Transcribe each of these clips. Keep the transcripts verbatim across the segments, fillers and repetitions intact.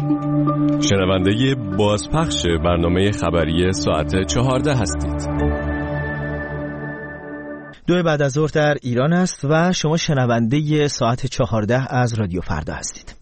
شنونده بازپخش برنامه خبری ساعت چهارده هستید. دو بعد از ظهر در ایران است و شما شنونده ساعت چهارده از رادیو فردا هستید.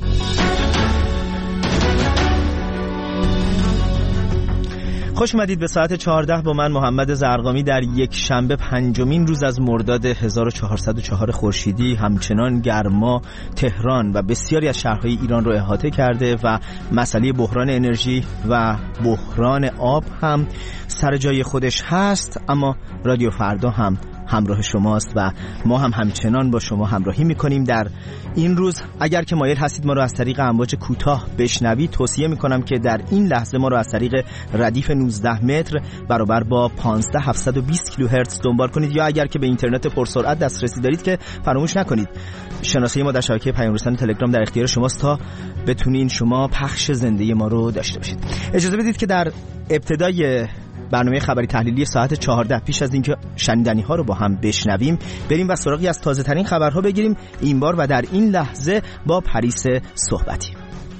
خوش اومدید به ساعت چهارده با من محمد زرقامی در یک شنبه پنجمین روز از مرداد هزار و چهارصد و چهار خورشیدی. همچنان گرما تهران و بسیاری از شهرهای ایران رو احاطه کرده و مسئله بحران انرژی و بحران آب هم سر جای خودش هست، اما رادیو فردا هم همراه شماست و ما هم همچنان با شما همراهی میکنیم در این روز. اگر که مایل هستید ما رو از طریق امواج کوتاه بشنوید، توصیه میکنم که در این لحظه ما رو از طریق ردیف نوزده متر برابر با پانزده هزار هفتصد و بیست کیلوهرتز دنبال کنید، یا اگر که به اینترنت پرسرعت دسترسی دارید که فراموش نکنید شناسه ما در شبکه پیام رسان تلگرام در اختیار شماست تا بتونین شما پخش زنده ما رو داشته باشید. اجازه بدید که در ابتدای برنامه خبری تحلیلی ساعت چهارده پیش از اینکه شنیدنی ها رو با هم بشنویم بریم و سراغی از تازه ترین خبرها بگیریم، این بار و در این لحظه با پریس صحبتی.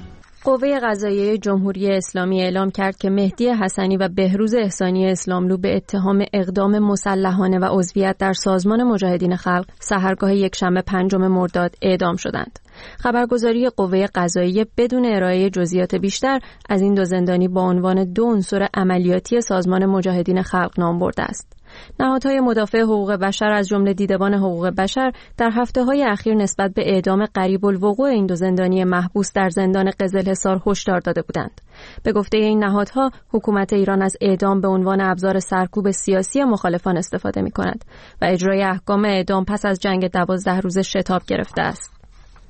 قوه قضاییه جمهوری اسلامی اعلام کرد که مهدی حسنی و بهروز احسانی اسلاملو به اتهام اقدام مسلحانه و عضویت در سازمان مجاهدین خلق سحرگاه یکشنبه پنجم مرداد اعدام شدند. خبرگزاری قوه قضاییه بدون ارائه جزئیات بیشتر از این دو زندانی با عنوان دو عنصر عملیاتی سازمان مجاهدین خلق نام برده است. نهادهای مدافع حقوق بشر از جمله دیدبان حقوق بشر در هفته‌های اخیر نسبت به اعدام قریب الوقوع این دو زندانی محبوس در زندان قزلحصار هشدار داده بودند. به گفته این نهادها، حکومت ایران از اعدام به عنوان ابزار سرکوب سیاسی مخالفان استفاده می‌کند و اجرای احکام اعدام پس از جنگ دوازده روزه شتاب گرفته است.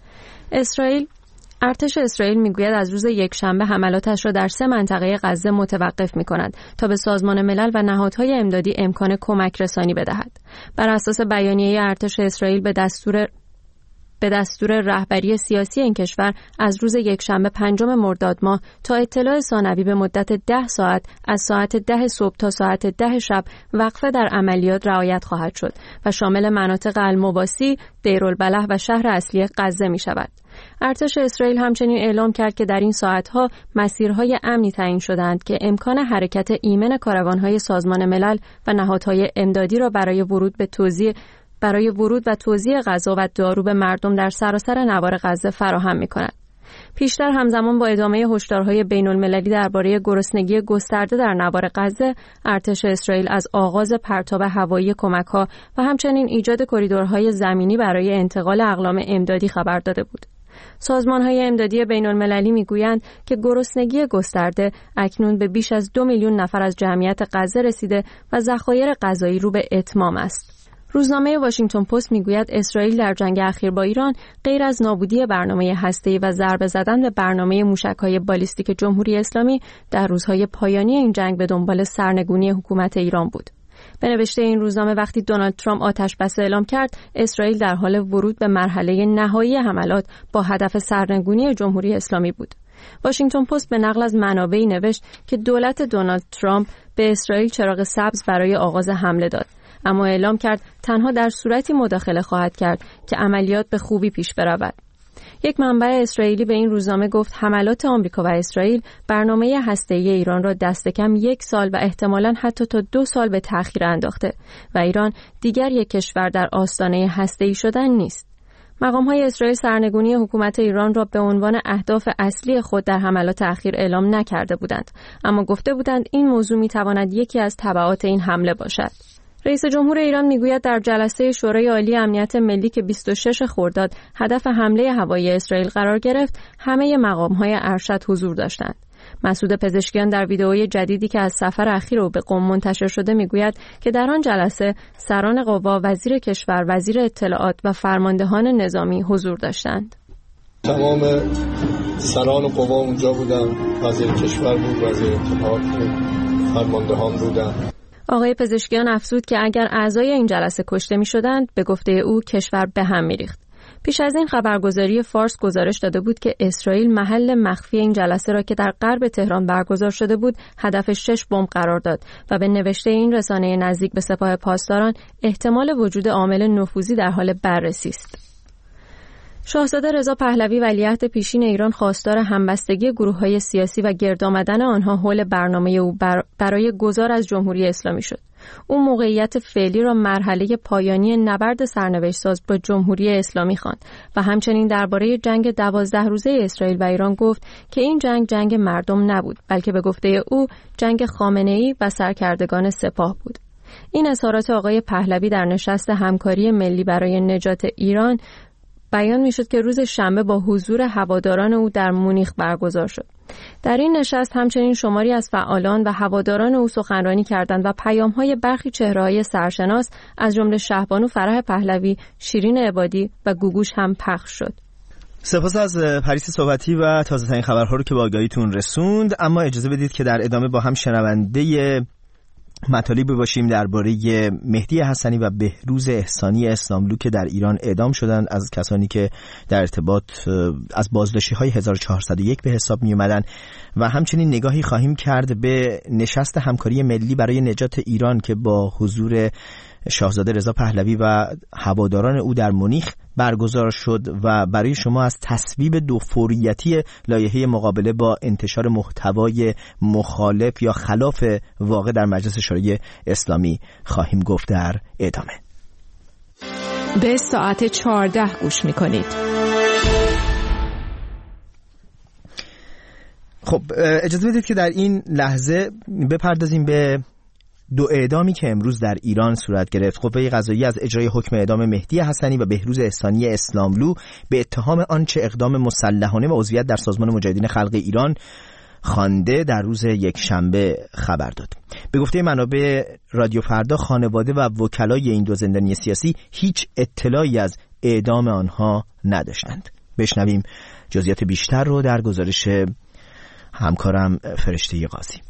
اسرائیل ارتش اسرائیل میگوید از روز یکشنبه حملاتش را در سه منطقه غزه متوقف می‌کند تا به سازمان ملل و نهادهای امدادی امکان کمک رسانی بدهد. بر اساس بیانیه ارتش اسرائیل به دستور به دستور رهبری سیاسی این کشور از روز یکشنبه پنجم مرداد ماه تا اطلاع ثانوی به مدت ده ساعت از ساعت ده صبح تا ساعت ده شب وقفه در عملیات رعایت خواهد شد و شامل مناطق المواسی، دیرالبلح و شهر اصلی غزه می شود. ارتش اسرائیل همچنین اعلام کرد که در این ساعتها مسیرهای امنی تعیین شدند که امکان حرکت ایمن کاروانهای سازمان ملل و نهادهای امدادی را برای ورود به توزیع برای ورود و توزیع غذا و دارو به مردم در سراسر نوار غزه فراهم می‌کند. پیشتر همزمان با ادامه هشدارهای بین‌المللی درباره گرسنگی گسترده در نوار غزه، ارتش اسرائیل از آغاز پرتاب هوایی کمک‌ها و همچنین ایجاد کریدورهای زمینی برای انتقال اقلام امدادی خبر داده بود. سازمان‌های امدادی بین‌المللی می‌گویند که گرسنگی گسترده اکنون به بیش از دو میلیون نفر از جمعیت غزه رسیده و ذخایر غذایی رو به اتمام است. روزنامه واشنگتن پست میگوید اسرائیل در جنگ اخیر با ایران غیر از نابودی برنامه هسته‌ای و ضربه زدن به برنامه موشک‌های بالیستیک جمهوری اسلامی در روزهای پایانی این جنگ به دنبال سرنگونی حکومت ایران بود. به نوشته این روزنامه وقتی دونالد ترامپ آتش‌بس اعلام کرد، اسرائیل در حال ورود به مرحله نهایی حملات با هدف سرنگونی جمهوری اسلامی بود. واشنگتن پست به نقل از منابعی نوشت که دولت دونالد ترامپ به اسرائیل چراغ سبز برای آغاز حمله داد، اما اعلام کرد تنها در صورتی مداخله خواهد کرد که عملیات به خوبی پیش برود. یک منبع اسرائیلی به این روزنامه گفت حملات آمریکا و اسرائیل برنامه هسته‌ای ایران را دست کم یک سال و احتمالاً حتی تا دو سال به تأخیر انداخته و ایران دیگر یک کشور در آستانه هسته‌ای شدن نیست. مقام‌های اسرائیل سرنگونی حکومت ایران را به عنوان اهداف اصلی خود در حملات اخیر اعلام نکرده بودند، اما گفته بودند این موضوع می‌تواند یکی از تبعات این حمله باشد. رئیس جمهور ایران میگوید در جلسه شورای عالی امنیت ملی که بیست و شش خرداد هدف حمله هوایی اسرائیل قرار گرفت، همه مقام‌های ارشد حضور داشتند. مسعود پزشکیان در ویدئوی جدیدی که از سفر اخیر او به قم منتشر شده میگوید که در آن جلسه سران قوا، وزیر کشور، وزیر اطلاعات و فرماندهان نظامی حضور داشتند. تمام سران قوا اونجا بودند، وزیر کشور بود، وزیر اطلاعات بود، فرماندهان بودند. آقای پزشکیان افزود که اگر اعضای این جلسه کشته می شدند، به گفته او کشور به هم می ریخت. پیش از این خبرگزاری فارس گزارش داده بود که اسرائیل محل مخفی این جلسه را که در غرب تهران برگزار شده بود، هدف شش بمب قرار داد و به نوشته این رسانه نزدیک به سپاه پاسداران احتمال وجود عامل نفوذی در حال بررسی است. شاهزاده رضا پهلوی ولیعهد پیشین ایران خواستار همبستگی گروه‌های سیاسی و گرد آمدن آنها حول برنامه او برای گذار از جمهوری اسلامی شد. او موقعیت فعلی را مرحله پایانی نبرد سرنوشت‌ساز با جمهوری اسلامی خواند و همچنین درباره جنگ دوازده روزه اسرائیل و ایران گفت که این جنگ جنگ مردم نبود، بلکه به گفته او جنگ خامنه‌ای و سرکردگان سپاه بود. این اظهارات آقای پهلوی در نشست همکاری ملی برای نجات ایران بیان می‌شد که روز شنبه با حضور هواداران او در مونیخ برگزار شد. در این نشست همچنین شماری از فعالان و هواداران او سخنرانی کردند و پیام‌های برخی چهره‌های سرشناس از جمله شهبانو فرح پهلوی، شیرین عبادی و گوگوش هم پخش شد. سپاس از پریس صحبتی و تازه‌ترین خبرها رو که با آگاهیتون رسوند. اما اجازه بدید که در ادامه با هم شنونده مطالبی باشیم درباره مهدی حسنی و بهروز احسانی اسلاملو که در ایران اعدام شدند، از کسانی که در ارتباط از بازداشتی‌های هزار و چهارصد و یک به حساب می اومدن و همچنین نگاهی خواهیم کرد به نشست همکاری ملی برای نجات ایران که با حضور شاهزاده رضا پهلوی و هواداران او در مونیخ برگزار شد و برای شما از تصویب دو فوریتی لایحه مقابله با انتشار محتوای مخالف یا خلاف واقع در مجلس شورای اسلامی خواهیم گفت در ادامه. به ساعت چهارده گوش میکنید. خب اجازه بدید که در این لحظه بپردازیم به دو اعدامی که امروز در ایران صورت گرفت. قوه قضاییه از اجرای حکم اعدام مهدی حسنی و بهروز احسانی اسلاملو به اتهام آنچه اقدام مسلحانه و عضویت در سازمان مجاهدین خلق ایران خوانده در روز یک شنبه خبر داد. به گفته منابع رادیو فردا، خانواده و وکلای این دو زندانی سیاسی هیچ اطلاعی از اعدام آنها نداشتند. بشنویم جزئیات بیشتر رو در گزارش همکارم فرشته قاضی.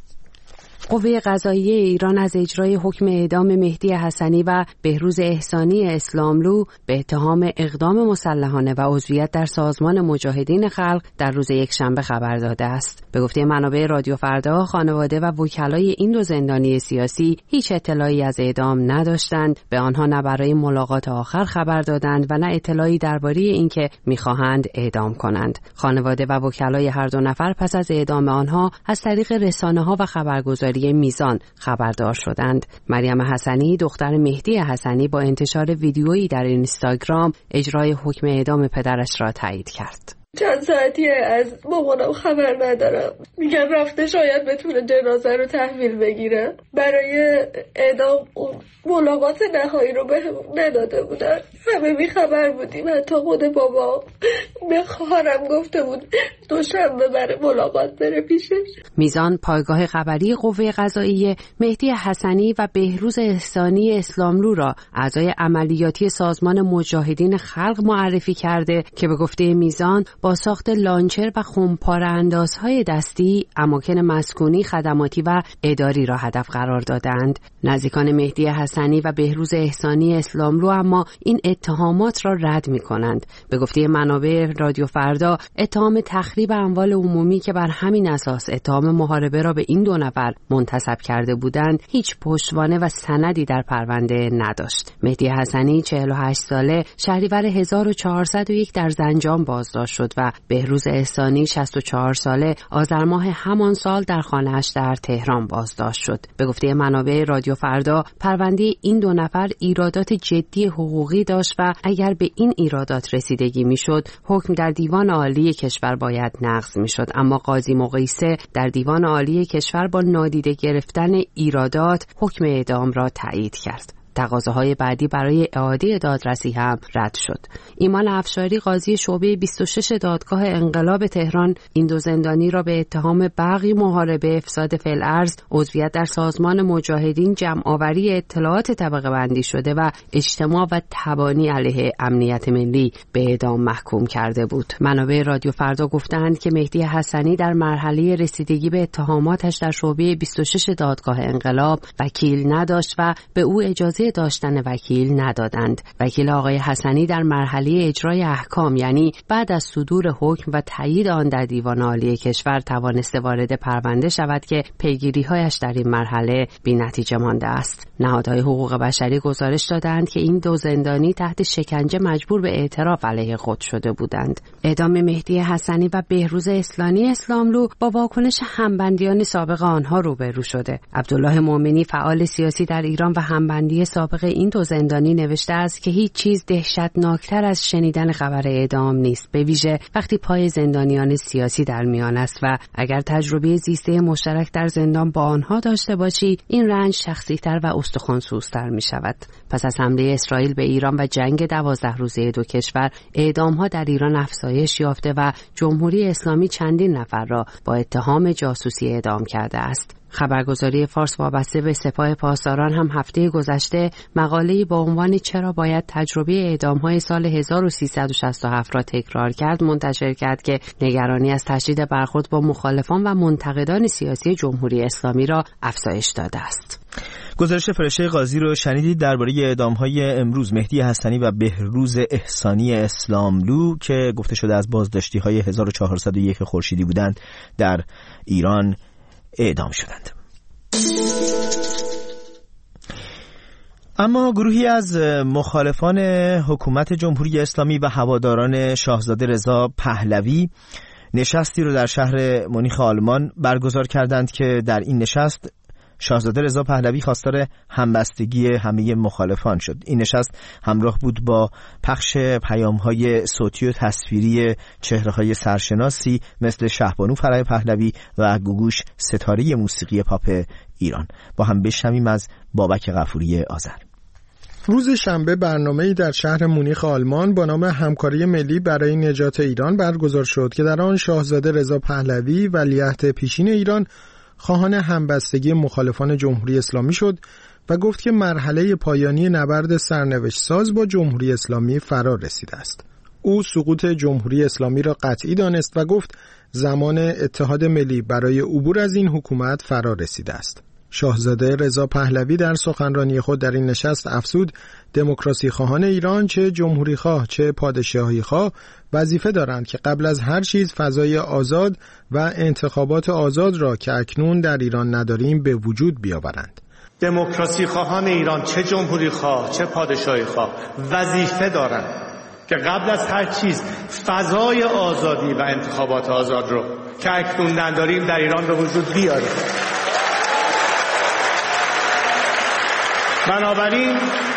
قوه قضاییه ایران از اجرای حکم اعدام مهدی حسنی و بهروز احسانی اسلاملو به اتهام اقدام مسلحانه و عضویت در سازمان مجاهدین خلق در روز یکشنبه خبر داده است. به گفته منابع رادیو فردا، خانواده و وکلای این دو زندانی سیاسی هیچ اطلاعی از اعدام نداشتند، به آنها نه برای ملاقات آخر خبر دادند و نه اطلاعی درباره اینکه می‌خواهند اعدام کنند. خانواده و وکلای هر دو نفر پس از اعدام آنها از طریق رسانه‌ها و خبرگزاری میزان خبردار شدند. مریم حسنی، دختر مهدی حسنی، با انتشار ویدیویی در اینستاگرام اجرای حکم اعدام پدرش را تایید کرد. چند ساعتیه از مامانم خبر ندارم، میگن رفته شاید بتونه جنازه رو تحویل بگیره. برای اعدام ملاقات نهایی رو بهمون نداده بودن، همه بیخبر بودیم. حتی خود بابا به خواهرم گفته بود دوشنبه بره ملاقات بره پیشش. میزان پایگاه خبری قوه قضاییه مهدی حسنی و بهروز احسانی اسلاملو را اعضای عملیاتی سازمان مجاهدین خلق معرفی کرده که به گفته میزان با ساخت لانچر و خمپاره اندازهای دستی اماکن مسکونی، خدماتی و اداری را هدف قرار دادند. نزدیکان مهدی حسنی و بهروز احسانی اسلاملو اما این اتهامات را رد می کنند. به گفته منابع رادیو فردا، اتهام تخریب اموال عمومی که بر همین اساس اتهام محاربه را به این دو نفر منتسب کرده بودند هیچ پشتوانه و سندی در پرونده نداشت. مهدی حسنی چهل و هشت ساله شهریور هزار و چهارصد و یک در زنجان بازداشت شد و بهروز احسانی شصت و چهار ساله آذر ماه همان سال در خانه‌اش در تهران بازداشت شد. به گفته منابع رادیو فردا، پرونده این دو نفر ایرادات جدی حقوقی داشت و اگر به این ایرادات رسیدگی میشد، حکم در دیوان عالی کشور باید نقض میشد. اما قاضی مقیسه در دیوان عالی کشور با نادیده گرفتن ایرادات حکم اعدام را تایید کرد. تقاضاهای بعدی برای اعاده دادرسی هم رد شد. ایمان افشاری، قاضی شعبه بیست و شش دادگاه انقلاب تهران، این دو زندانی را به اتهام بغی، محاربه، افساد فی‌الارض، عضویت در سازمان مجاهدین، جمع‌آوری اطلاعات طبقه بندی شده و اجتماع و تبانی علیه امنیت ملی به اعدام محکوم کرده بود. منابع رادیو فردا گفتند که مهدی حسنی در مرحله رسیدگی به اتهاماتش در شعبه بیست و شش دادگاه انقلاب وکیل نداشت و به او اجازه آماده داشتن وکیل ندادند. وکیل آقای حسنی در مرحله اجرای احکام، یعنی بعد از صدور حکم و تایید آن در دیوان عالی کشور، توانسته وارد پرونده شود که پیگیری‌هایش در این مرحله بی‌نتیجه مانده است. نهادهای حقوق بشری گزارش دادند که این دو زندانی تحت شکنجه مجبور به اعتراف علیه خود شده بودند. اعدام مهدی حسنی و بهروز احسانی اسلاملو با واکنش همبندیان سابق آنها روبرو شده. عبدالله مومنی، فعال سیاسی در ایران و همبندی سابق این دو زندانی، نوشته است که هیچ چیز دهشتناکتر از شنیدن خبر اعدام نیست، به ویژه وقتی پای زندانیان سیاسی در میان است و اگر تجربه زیسته مشترک در زندان با آنها داشته باشی، این رنج شخصی‌تر و استخوان‌سوزتر می شود. پس از حمله اسرائیل به ایران و جنگ دوازده روزه دو کشور، اعدام‌ها در ایران افزایش یافته و جمهوری اسلامی چندین نفر را با اتهام جاسوسی اعدام کرده است. خبرگزاری فارس وابسته به سپاه پاسداران هم هفته گذشته مقاله‌ای با عنوان چرا باید تجربه اعدام‌های سال هزار و سیصد و شصت و هفت را تکرار کرد منتشر کرد که نگرانی از تشدید برخورد با مخالفان و منتقدان سیاسی جمهوری اسلامی را افزایش داده است. گزارش فرشته قاضی رو شنیدید درباره اعدام‌های امروز مهدی حسنی و بهروز احسانی اسلاملو که گفته شده از بازداشتی‌های هزار و چهارصد و یک خورشیدی بودند در ایران اعدام شدند. اما گروهی از مخالفان حکومت جمهوری اسلامی و هواداران شاهزاده رضا پهلوی نشستی رو در شهر مونیخ آلمان برگزار کردند که در این نشست شاهزاده رضا پهلوی خواستار همبستگی همه مخالفان شد. این نشست همراه بود با پخش پیام‌های صوتی و تصویری چهره‌های سرشناسی مثل شهبانو فرح پهلوی و گوگوش ستاره موسیقی پاپ ایران. با هم بشنویم از بابک غفوری آذر. روز شنبه برنامه‌ای در شهر مونیخ آلمان با نام همکاری ملی برای نجات ایران برگزار شد که در آن شاهزاده رضا پهلوی ولیعهد پیشین ایران خواهان همبستگی مخالفان جمهوری اسلامی شد و گفت که مرحله پایانی نبرد سرنوشت ساز با جمهوری اسلامی فرا رسیده است. او سقوط جمهوری اسلامی را قطعی دانست و گفت زمان اتحاد ملی برای عبور از این حکومت فرا رسیده است. شاهزاده رضا پهلوی در سخنرانی خود در این نشست افزود دموکراسی خواهان ایران، چه جمهوری خواه چه پادشاهی خواه، وظیفه دارند که قبل از هر چیز فضای آزاد و انتخابات آزاد را که اکنون در ایران نداریم به وجود بیاورند. دموکراسی خواهان ایران، چه جمهوری خواه چه پادشاهی خواه، وظیفه دارند که قبل از هر چیز فضای آزادی و انتخابات آزاد رو که اکنون نداریم در ایران به وجود بیاریم. بنابراین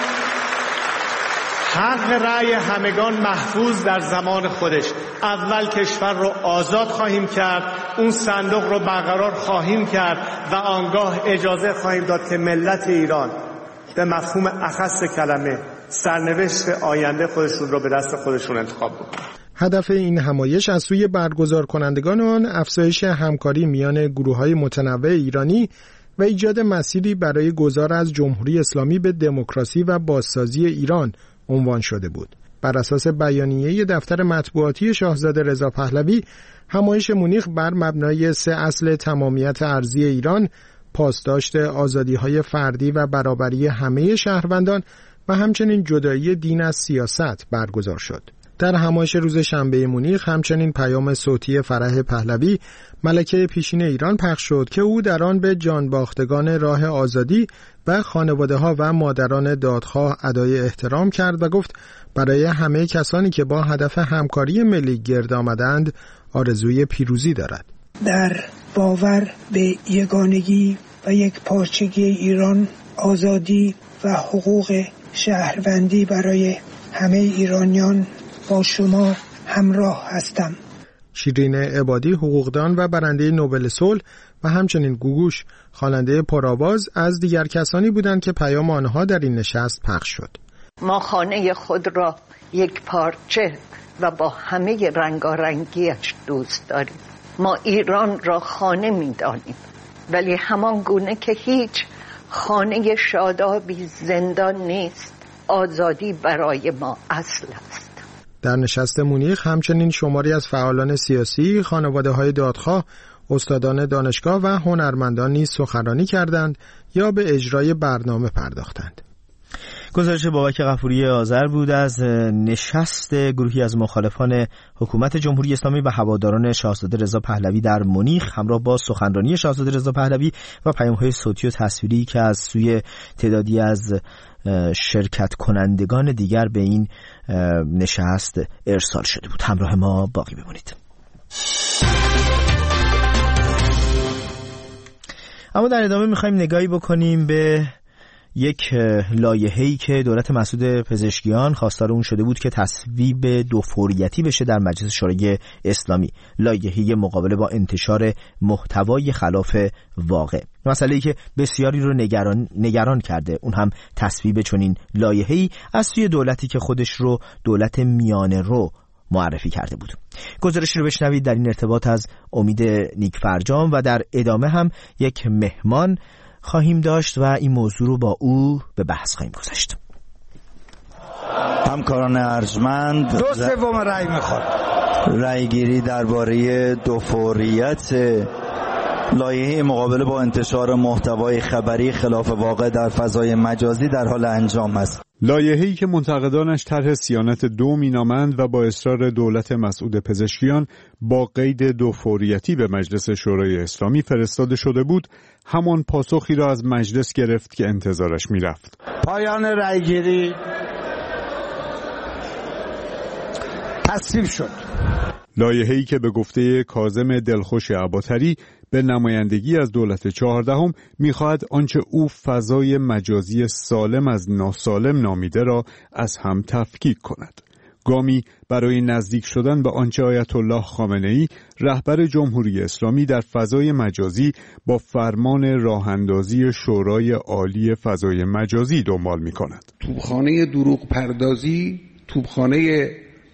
حق رأی همگان محفوظ در زمان خودش. اول کشور رو آزاد خواهیم کرد، اون صندوق رو برقرار خواهیم کرد و آنگاه اجازه خواهیم داد که ملت ایران به مفهوم اخص کلمه سرنوشت آینده خودشون رو به دست خودشون انتخاب بکنن. هدف این همایش از سوی برگزار کنندگان آن افزایش همکاری میان گروه‌های متنوع ایرانی و ایجاد مسیری برای گذار از جمهوری اسلامی به دموکراسی و بازسازی ایران عنوان شده بود. بر اساس بیانیه دفتر مطبوعاتی شاهزاده رضا پهلوی، همایش مونیخ بر مبنای سه اصل تمامیت ارضی ایران، پاسداشت آزادی‌های فردی و برابری همه شهروندان و همچنین جدایی دین از سیاست برگزار شد. در همایش روز شنبه مونیخ همچنین پیام صوتی فرح پهلوی، ملکه پیشین ایران پخش شد که او در آن به جانباختگان راه آزادی و خانواده‌ها و مادران دادخواه ادای احترام کرد و گفت برای همه کسانی که با هدف همکاری ملی گرد آمدند آرزوی پیروزی دارد. در باور به یگانگی و یک پارچگی ایران، آزادی و حقوق شهروندی برای همه ایرانیان با شما همراه هستم. شیرین عبادی، حقوقدان و برنده نوبل صلح و همچنین گوگوش، خواننده پرآواز، از دیگر کسانی بودند که پیام آنها در این نشست پخش شد. ما خانه خود را یک پارچه و با همه رنگارنگیش دوست داریم. ما ایران را خانه می دانیم، ولی همان گونه که هیچ خانه شادابی زندان نیست، آزادی برای ما اصل است. در نشست مونیخ همچنین شماری از فعالان سیاسی، خانواده‌های دادخواه، استادان دانشگاه و هنرمندان نیز سخنرانی کردند یا به اجرای برنامه پرداختند. گزارش بابک غفوری آذر بود از نشست گروهی از مخالفان حکومت جمهوری اسلامی و هواداران شاهزاده رضا پهلوی در مونیخ همراه با سخنرانی شاهزاده رضا پهلوی و پیام‌های صوتی و تصویری که از سوی تعدادی از شرکت کنندگان دیگر به این نشست ارسال شده بود. همراه ما باقی بمونید. اما در ادامه می‌خوایم نگاهی بکنیم به یک لایحه‌ای که دولت مسعود پزشکیان خواستار اون شده بود که تصویب دو فوریتی بشه در مجلس شورای اسلامی، لایحه مقابله با انتشار محتوای خلاف واقع. مسئله‌ای که بسیاری رو نگران نگران کرده، اون هم تصویب چنین لایحه‌ای از سوی دولتی که خودش رو دولت میانه رو معرفی کرده بود. گزارشی رو بشنوید در این ارتباط از امید نیکفرجام و در ادامه هم یک مهمان خواهیم داشت و این موضوع رو با او به بحث خواهیم گذاشت. همکاران ارجمند، دو سوم رأی میخواد. رأی گیری درباره دو فوریت لایحه مقابله با انتشار محتوای خبری خلاف واقع در فضای مجازی در حال انجام است. لایحه‌ای که منتقدانش طرح صیانت دو مینامند و با اصرار دولت مسعود پزشکیان با قید دو فوریتی به مجلس شورای اسلامی فرستاده شده بود، همان پاسخی را از مجلس گرفت که انتظارش میرفت. پایان رأیگیری تصویب شد. لایحه‌ای که به گفته کاظم دلخوش عباطری به نمایندگی از دولت چهاردهم می‌خواهد آنچه او فضای مجازی سالم از ناسالم نامیده را از هم تفکیک کند. گامی برای نزدیک شدن به آنچه آیت الله خامنه‌ای رهبر جمهوری اسلامی در فضای مجازی با فرمان راه‌اندازی شورای عالی فضای مجازی دنبال می‌کند. توپخانه دروغ پردازی، توپخانه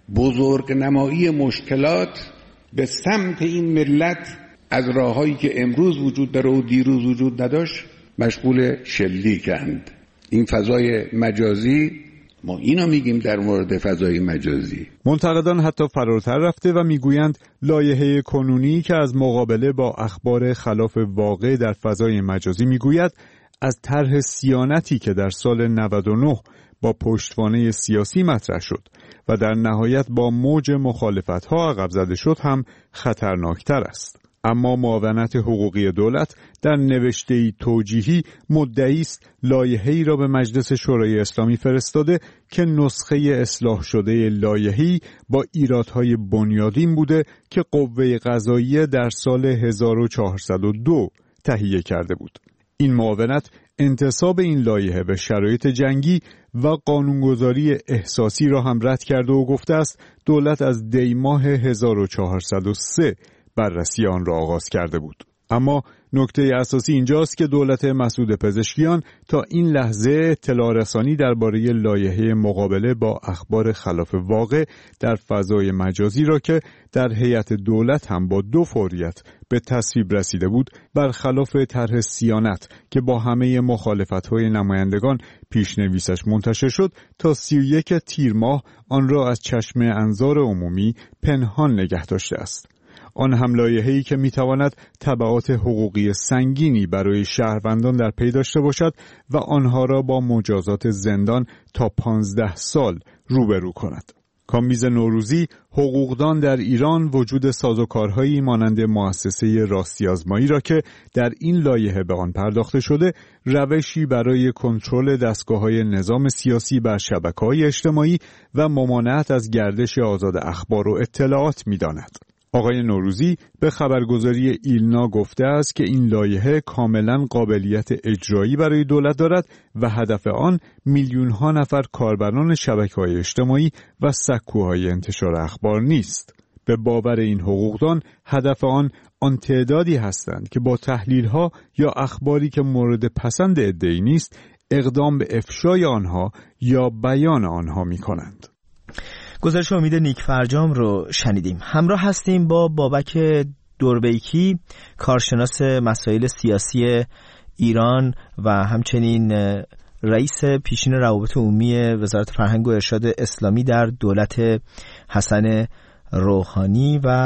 بزرگ نمایی مشکلات به سمت این ملت از راههایی که امروز وجود داره و دیروز وجود نداشت مشغول شلیکند. این فضای مجازی، ما اینو میگیم در مورد فضای مجازی. منتقدان حتی فراتر رفته و میگویند لایحه کنونی که از مقابله با اخبار خلاف واقع در فضای مجازی میگوید از طرح صیانتی که در سال نود و نه با پشتوانه سیاسی مطرح شد و در نهایت با موج مخالفت‌ها عقب زده شد هم خطرناکتر است. اما معاونت حقوقی دولت در نوشته‌ای توجیهی مدعی است لایحه‌ای را به مجلس شورای اسلامی فرستاده که نسخه اصلاح شده لایحه‌ای با ایرادهای بنیادین بوده که قوه قضاییه در سال هزار و چهارصد و دو تهیه کرده بود. این معاونت انتساب این لایحه به شرایط جنگی و قانونگذاری احساسی را هم رد کرده و گفته است دولت از دی ماه هزار و چهارصد و سه بررسی آن را آغاز کرده بود. اما نکته اساسی اینجاست که دولت مسعود پزشکیان تا این لحظه اطلاع رسانی درباره لایحه مقابله با اخبار خلاف واقع در فضای مجازی را که در هیئت دولت هم با دو فوریت به تصویب رسیده بود، برخلاف طرح صیانت که با همه مخالفت‌های نمایندگان پیشنویسش منتشر شد، تا سی و یک تیر ماه آن را از چشم انظار عمومی پنهان نگه داشته است. آن هم لایحه‌ای که می‌تواند تبعات حقوقی سنگینی برای شهروندان در پی داشته باشد و آنها را با مجازات زندان تا پانزده سال روبرو کند. کامبیز نوروزی، حقوقدان در ایران وجود سازوکارهایی مانند مؤسسه راستی آزمایی را که در این لایحه به آن پرداخته شده، روشی برای کنترل دستگاه‌های نظام سیاسی بر شبکه‌های اجتماعی و ممانعت از گردش آزاد اخبار و اطلاعات می‌داند. آقای نوروزی به خبرگزاری ایلنا گفته است که این لایحه کاملا قابلیت اجرایی برای دولت دارد و هدف آن میلیون ها نفر کاربران شبکه‌های اجتماعی و سکوهای انتشار اخبار نیست. به باور این حقوقدان هدف آن آن تعدادی هستند که با تحلیل‌ها یا اخباری که مورد پسند عده‌ای نیست اقدام به افشای آنها یا بیان آنها می‌کنند. گزارش امید نیکفرجام رو شنیدیم. همراه هستیم با بابک دوربیکی، کارشناس مسائل سیاسی ایران و همچنین رئیس پیشین روابط عمومی وزارت فرهنگ و ارشاد اسلامی در دولت حسن روحانی و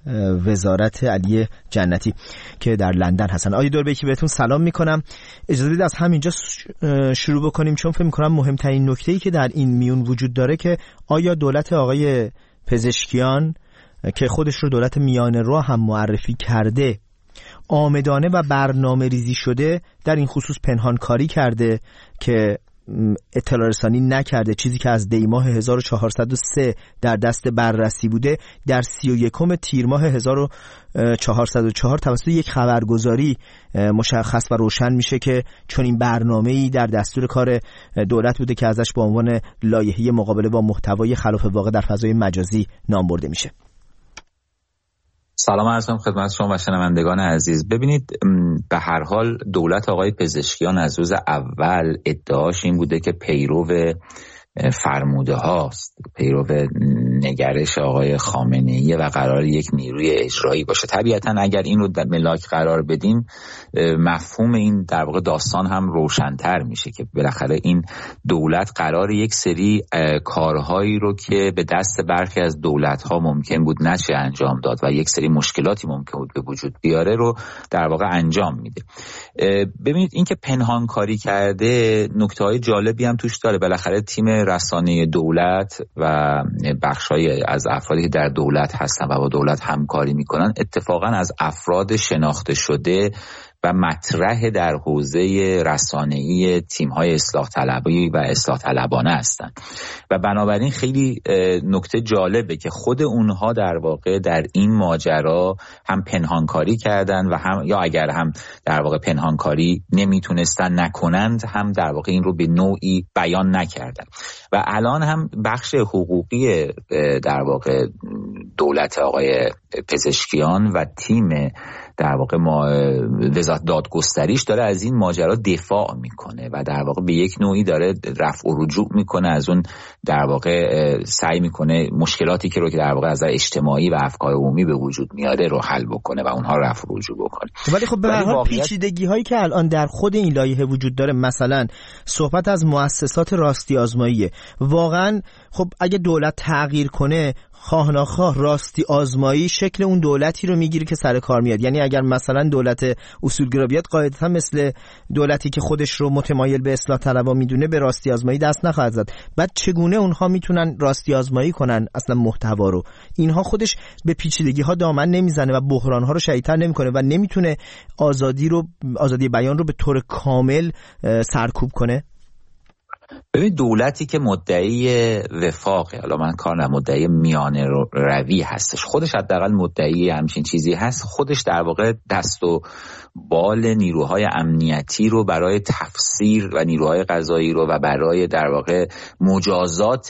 وزارت علی جنتی که در لندن هستن. آقای دوربکی بهتون سلام میکنم. اجازه بدید از همینجا شروع بکنیم، چون فکر میکنم مهمترین نکته‌ای که در این میون وجود داره که آیا دولت آقای پزشکیان که خودش رو دولت میانه رو هم معرفی کرده آمدانه و برنامه ریزی شده در این خصوص پنهانکاری کرده که اطلاع رسانی نکرده، چیزی که از دی ماه هزار و چهارصد و سه در دست بررسی بوده در سی و یکم تیر ماه هزار و چهارصد و چهار توسط یک خبرگزاری مشخص و روشن میشه که چون این برنامه‌ای در دستور کار دولت بوده که ازش به عنوان لایحه مقابله با محتوای خلاف واقع در فضای مجازی نام برده میشه. سلام عرض می‌کنم خدمت شما و شنوندگان عزیز. ببینید، به هر حال دولت آقای پزشکیان از روز اول ادعاش این بوده که پیرو فرموده هاست، پیرو نگرش آقای خامنه‌ای و قرار یک نیروی اجرایی باشه. طبیعتا اگر این رو در ملاک قرار بدیم مفهوم این در واقع داستان هم روشن‌تر میشه که بالاخره این دولت قرار یک سری کارهایی رو که به دست برخی از دولت‌ها ممکن بود نشه انجام داد و یک سری مشکلاتی ممکن بود به وجود بیاره رو در واقع انجام میده. ببینید این که پنهانکاری کرده نکته‌های جالبی هم توش داره. بالاخره تیم رسانه دولت و بخشای از افرادی که در دولت هستن و با دولت همکاری میکنن اتفاقا از افراد شناخته شده و مطرح در حوزه رسانه‌ای تیم‌های اصلاح طلبی و اصلاح طلبانه هستند و بنابراین خیلی نکته جالبه که خود اونها در واقع در این ماجرا هم پنهانکاری کردن و هم یا اگر هم در واقع پنهانکاری نمیتونستن نکنند هم در واقع این رو به نوعی بیان نکردن و الان هم بخش حقوقی در واقع دولت آقای پزشکیان و تیم در واقع ما وزارت دادگستریش داره از این ماجرا دفاع میکنه و در واقع به یک نوعی داره رفع و رجوع میکنه از اون، در واقع سعی میکنه مشکلاتی که رو که در واقع از اجتماعی و افکار عمومی به وجود میاره رو حل بکنه و اونها رفع و رجوع بکنه. ولی خب به هر حال واقعیت... پیچیدگی هایی که الان در خود این لایحه وجود داره، مثلا صحبت از مؤسسات راستی آزماییه. واقعا خب اگه دولت تغییر کنه خواه ناخواه راستی آزمایی شکل اون دولتی رو میگیره که سر کار میاد. یعنی اگر مثلا دولت اصولگرا بیاد قاعدتا مثل دولتی که خودش رو متمایل به اصلاح طلبا میدونه به راستی آزمایی دست نخواهد زد. بعد چگونه اونها میتونن راستی آزمایی کنن اصلا محتوا رو؟ اینها خودش به پیچیدگی ها دامن نمیزنه و بحران ها رو شدیدتر نمیکنه و نمیتونه آزادی رو آزادی بیان رو به طور کامل سرکوب کنه. ببین، دولتی که مدعی وفاقه، حالا من کار نه، مدعی میانه روی هستش، خودش حداقل مدعی همچین چیزی هست، خودش در واقع دست و بال نیروهای امنیتی رو برای تفسیر و نیروهای قضایی رو و برای در واقع مجازات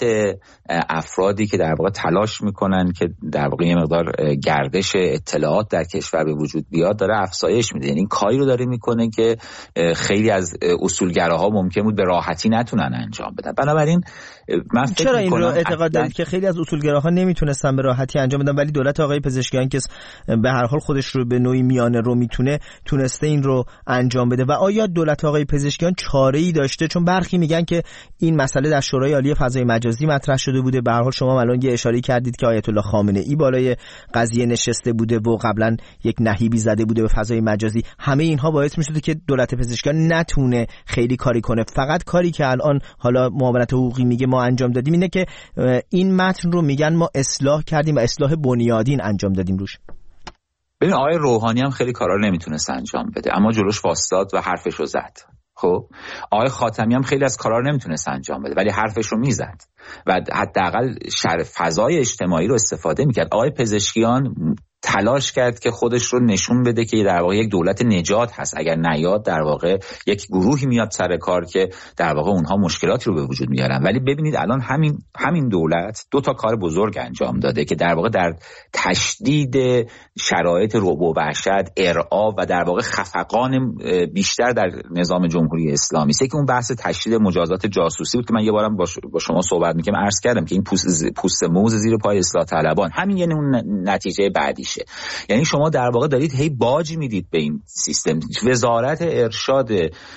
افرادی که در واقع تلاش میکنن که در واقع یه مقدار گردش اطلاعات در کشور به وجود بیاد داره افزایش میده. یعنی این کاری رو داره میکنه که خیلی از اصولگراها ممکن بود به راحتی نتونن انجام بدن. بنابراین من فکر چرا این رو میکنم اعتقاد دارید که خیلی از اصولگراها نمیتونستن به راحتی انجام بدن ولی دولت آقای پزشکیان که به هر حال خودش رو به نوعی میانه رو میتونه تونسته این رو انجام بده؟ و آیا دولت آقای پزشکیان چاره‌ای داشته؟ چون برخی میگن که این مسئله در شورای عالی فضای مجازی مطرح شده بوده. به هر حال شما الان یه اشاره کردید که آیت الله خامنه‌ای بالای قضیه نشسته بوده و قبلا یک نهیبی زده بوده به فضای مجازی. همه اینها باعث میشده که دولت پزشکیان نتونه خیلی کاری کنه. فقط کاری که الان حالا معاونت حقوقی میگه ما انجام دادیم اینه که این متن رو میگن ما اصلاح کردیم و اصلاح بنیادین انجام دادیم روش. ببین، آقای روحانی هم خیلی کارا رو نمیتونست انجام بده اما جلوش واسطاد و حرفش رو زد. خب آقای خاتمی هم خیلی از کارا رو نمیتونست انجام بده ولی حرفش رو میزد و حداقل شر فضای اجتماعی رو استفاده میکرد. آقای پزشکیان تلاش کرد که خودش رو نشون بده که در واقع یک دولت نجات هست، اگر نیاد در واقع یک گروهی میاد سر کار که در واقع اونها مشکلاتی رو به وجود میارن. ولی ببینید الان همین همین دولت دو تا کار بزرگ انجام داده که در واقع در تشدید شرایط رعب و وحشت، ارعاب و در واقع خفقان بیشتر در نظام جمهوری اسلامی است. که اون بحث تشدید مجازات جاسوسی بود که من یه بارم با شما صحبت می‌کردم، عرض کردم که این پوست پوست موز زیر پای اصلاح طلبان، همین یعنی اون نتیجه بعدیش بشه. یعنی شما در واقع دارید هی باج میدید به این سیستم. وزارت ارشاد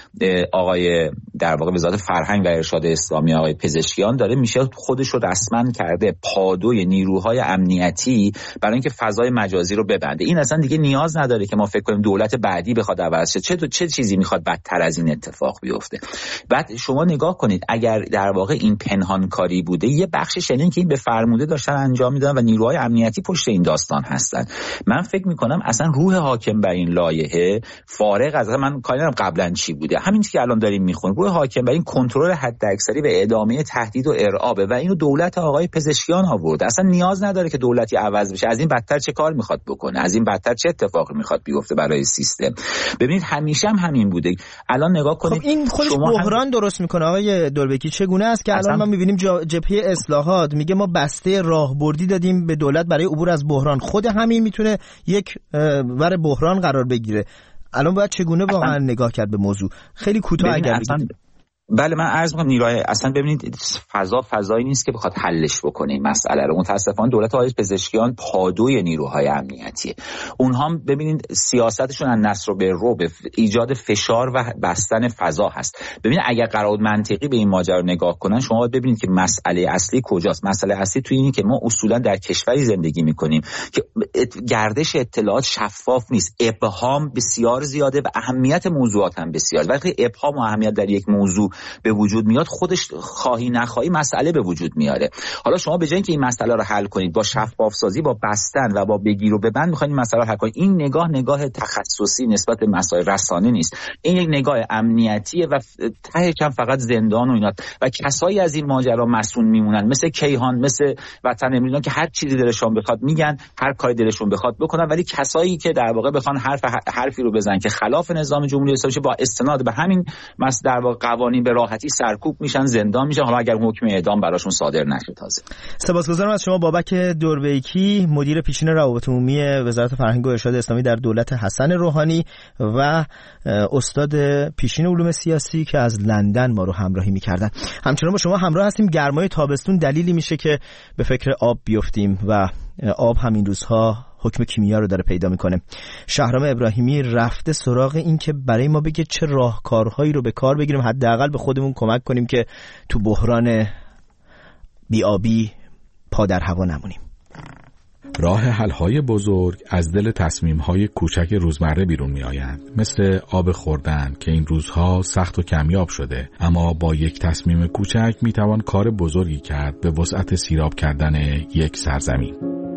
آقای در واقع وزارت فرهنگ و ارشاد اسلامی آقای پزشکیان داره میشه خودش رو رسما کرده پادوی نیروهای امنیتی برای اینکه فضای مجازی رو ببنده. این اصلا دیگه نیاز نداره که ما فکر کنیم دولت بعدی بخواد عوض شه، چه چه چیزی میخواد بدتر از این اتفاق بیفته. بعد شما نگاه کنید اگر در واقع این پنهانکاری بوده، یه بخشش یعنی که این به فرموده داشتن انجام میدادن و نیروهای امنیتی پشت این داستان هستن. من فکر میکنم اصلا روح حاکم بر این لایحه فارغ از من کاری ندارم قبلا چی بوده، همین چیزی که الان داریم میخونیم، روح حاکم بر این کنترل حداکثری و ادامه تهدید و ارعابه و اینو دولت آقای پزشکیان آورده. اصلا نیاز نداره که دولتی عوض بشه. از این بدتر چه کار میخواد بکنه؟ از این بدتر چه اتفاقی میخواد بیفته برای سیستم؟ ببینید همیشه هم همین بوده. الان نگاه کنید، خب این خودش بحران هم... درست میکنه آقای دوربکی. چگونه است که الان ما میبینیم جبهه اصلاحات میگه ما بسته راهبردی دادیم به دولت برای عبور از بحران، خود همین میتونه یک ور بحران قرار بگیره. الان باید چگونه واقعا نگاه کرد به موضوع؟ خیلی کوتاه اگر بگید. بله من عرض می‌کنم نیروهای اصلا ببینید فضا فضایی نیست که بخواد حلش بکنه این مسئله رو. متاسفانه دولت آقای پزشکیان پادوی نیروهای امنیتیه. اونها هم ببینید سیاستشون از نصر و برو به ایجاد فشار و بستن فضا هست. ببینید اگر قرار منطقی به این ماجرا نگاه کنن، شما باید ببینید که مسئله اصلی کجاست. مسئله اصلی توی اینه که ما اصولا در کشوری زندگی می‌کنیم که گردش اطلاعات شفاف نیست، ابهام بسیار زیاده و اهمیت موضوعات هم بسیار. وقتی ابهام و اهمیت در یک موضوع به وجود میاد، خودش خواهی نخواهی مسئله به وجود میاره. حالا شما به جای اینکه این مسئله رو حل کنید با شفاف سازی، با بستن و با بگیر و ببند میخواید این مسئله رو حل کنید، این نگاه نگاه تخصصی نسبت به مسائل رسانه نیست. این یک نگاه امنیتیه و تهش هم فقط زندان و اینا و کسایی از این ماجرا مسئول میمونن، مثل کیهان، مثل وطن امریکا که هر چیزی دلشون بخواد میگن، هر کاری دلشون بخواد بکنن، ولی کسایی که در واقع بخوان حرف حرفی رو بزنن که خلاف نظام جمهوری اسلامی با استناد به همین مس در واقع قوانین به راحتی سرکوب میشن، زندان میشن، حالا اگر حکم اعدام براشون صادر نشه. تازه سپاسگزارم از شما بابک دوربیکی، مدیر پیشین روابط عمومی وزارت فرهنگ و ارشاد اسلامی در دولت حسن روحانی و استاد پیشین علوم سیاسی که از لندن ما رو همراهی میکردن. همچنان با شما همراه هستیم. گرمای تابستون دلیلی میشه که به فکر آب بیفتیم و آب همین روزها حکم کیمیا رو داره پیدا میکنه. شهرام ابراهیمی رفته سراغ این که برای ما بگه چه راهکارهایی رو به کار بگیریم، حداقل به خودمون کمک کنیم که تو بحران بی‌آبی پا در هوا نمونیم. راه حل‌های بزرگ از دل تصمیم‌های کوچک روزمره بیرون می‌آیند، مثل آب خوردن که این روزها سخت و کمیاب شده، اما با یک تصمیم کوچک می‌توان کار بزرگی کرد به وسعت سیراب کردن یک سرزمین.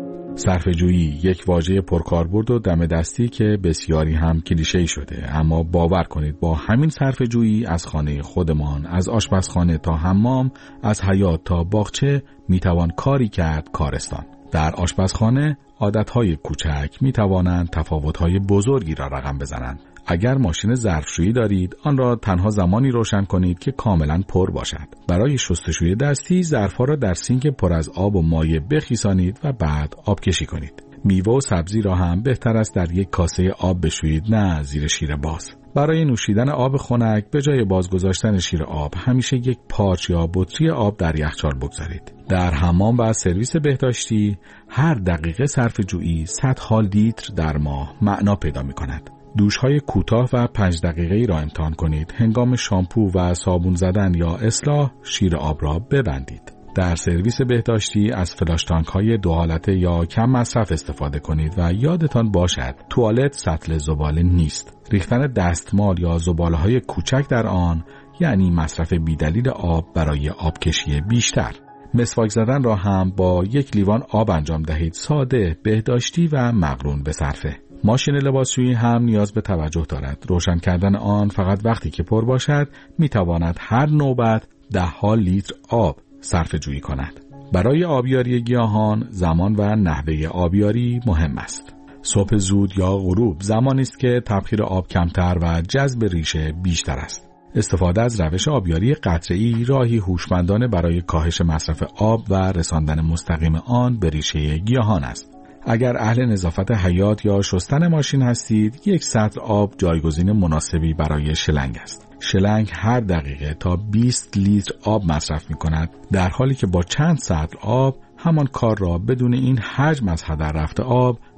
صرفه‌جویی یک واژه پرکاربرد و دم دستی که بسیاری هم کلیشه‌ای شده، اما باور کنید با همین صرفه‌جویی از خانه خودمان، از آشپزخانه تا حمام، از حیاط تا باغچه می‌توان کاری کرد کارستان. در آشپزخانه عادتهای کوچک می توانند تفاوتهای بزرگی را رقم بزنند. اگر ماشین ظرفشویی دارید، آن را تنها زمانی روشن کنید که کاملا پر باشد. برای شستشوی دستی، ظرفها را در سینک پر از آب و مایع بخیسانید و بعد آب کشی کنید. میوه و سبزی را هم بهتر است در یک کاسه آب بشویید، نه زیر شیر باز. برای نوشیدن آب خنک به جای بازگذاشتن شیر آب، همیشه یک پارچ یا بطری آب در یخچال بگذارید. در حمام و سرویس بهداشتی هر دقیقه صرفه‌جویی صدها لیتر در ماه معنا پیدا می‌کند. دوش‌های کوتاه و پنج دقیقه‌ای را امتحان کنید. هنگام شامپو و صابون زدن یا اصلاح شیر آب را ببندید. در سرویس بهداشتی از فلاش تانک‌های دو حالته یا کم مصرف استفاده کنید و یادتان باشد توالت سطل زباله نیست. ریختن دستمال یا زباله‌های کوچک در آن یعنی مصرف بیدلیل آب برای آبکشی بیشتر. مسواک زدن را هم با یک لیوان آب انجام دهید، ساده، بهداشتی و مقرون به صرفه. ماشین لباسشویی هم نیاز به توجه دارد. روشن کردن آن فقط وقتی که پر باشد میتواند هر نوبت ده ها لیتر آب صرفه جویی کند. برای آبیاری گیاهان زمان و نحوه آبیاری مهم است. صبح زود یا غروب زمانی است که تبخیر آب کمتر و جذب ریشه بیشتر است. استفاده از روش آبیاری قطره‌ای راهی هوشمندانه برای کاهش مصرف آب و رساندن مستقیم آن به ریشه گیاهان است. اگر اهل نظافت حیاط یا شستن ماشین هستید، یک سطل آب جایگزین مناسبی برای شلنگ است. شلنگ هر دقیقه تا بیست لیتر آب مصرف می کند، در حالی که با چند سطل آب همان کار را بدون این حجم از هدر رفته آب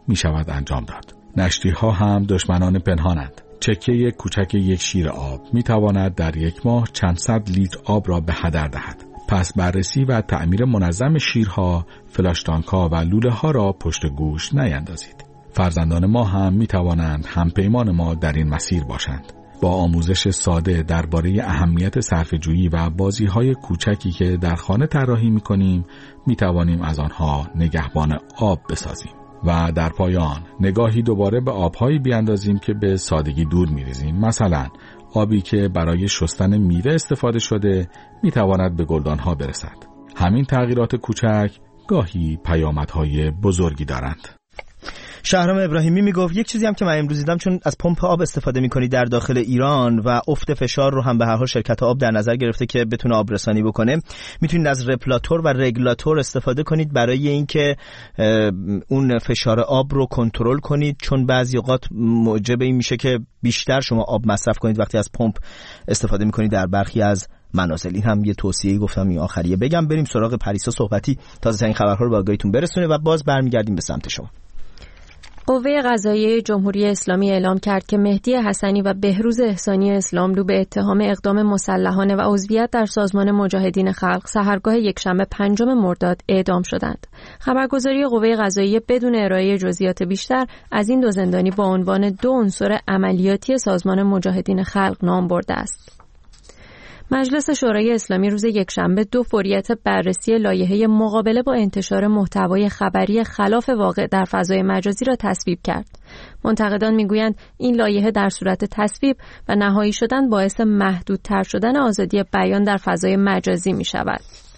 می شود انجام داد. نشتی ها هم دشمنان پنهانند. چکه کوچک یک شیر آب می تواند در یک ماه چند صد لیتر آب را به هدر دهد. پس بررسی و تعمیر منظم شیرها، فلاشتانک‌ها و لوله ها را پشت گوش نیندازید. فرزندان ما هم می توانند همپیمان ما در این مسیر باشند. با آموزش ساده درباره اهمیت صرفه‌جویی و بازی‌های کوچکی که در خانه طراحی می‌کنیم، می‌توانیم از آنها نگهبان آب بسازیم. و در پایان نگاهی دوباره به آب‌هایی بیاندازیم که به سادگی دور می‌ریزیم. مثلا آبی که برای شستن میوه استفاده شده می‌تواند به گلدان‌ها برسد. همین تغییرات کوچک گاهی پیامدهای بزرگی دارند. شهرام ابراهیمی میگفت یک چیزی هم که من امروز دیدم، چون از پمپ آب استفاده میکنی در داخل ایران و افت فشار رو هم به هر حال شرکت آب در نظر گرفته که بتونه آب رسانی بکنه، میتونید از رپلاتور و رگولاتور استفاده کنید برای اینکه اون فشار آب رو کنترل کنید، چون بعضی اوقات موجب این میشه که بیشتر شما آب مصرف کنید وقتی از پمپ استفاده میکنید در برخی از منازل. این هم یه توصیه گفتم این آخریه بگم. بریم سراغ پریسا صحبتی تازه ترین خبرها رو به آگاهیتون برسونه و باز برمیگردیم به سمت شما. قوه قضاییه جمهوری اسلامی اعلام کرد که مهدی حسنی و بهروز احسانی اسلاملو به اتهام اقدام مسلحانه و عضویت در سازمان مجاهدین خلق سحرگاه یکشنبه پنجم مرداد اعدام شدند. خبرگزاری قوه قضاییه بدون ارائه جزئیات بیشتر از این دو زندانی با عنوان دو عنصر عملیاتی سازمان مجاهدین خلق نام برده است. مجلس شورای اسلامی روز یکشنبه دو فوریت بررسی لایحه مقابله با انتشار محتوای خبری خلاف واقع در فضای مجازی را تصویب کرد. منتقدان میگویند این لایحه در صورت تصویب و نهایی شدن باعث محدودتر شدن آزادی بیان در فضای مجازی می شود.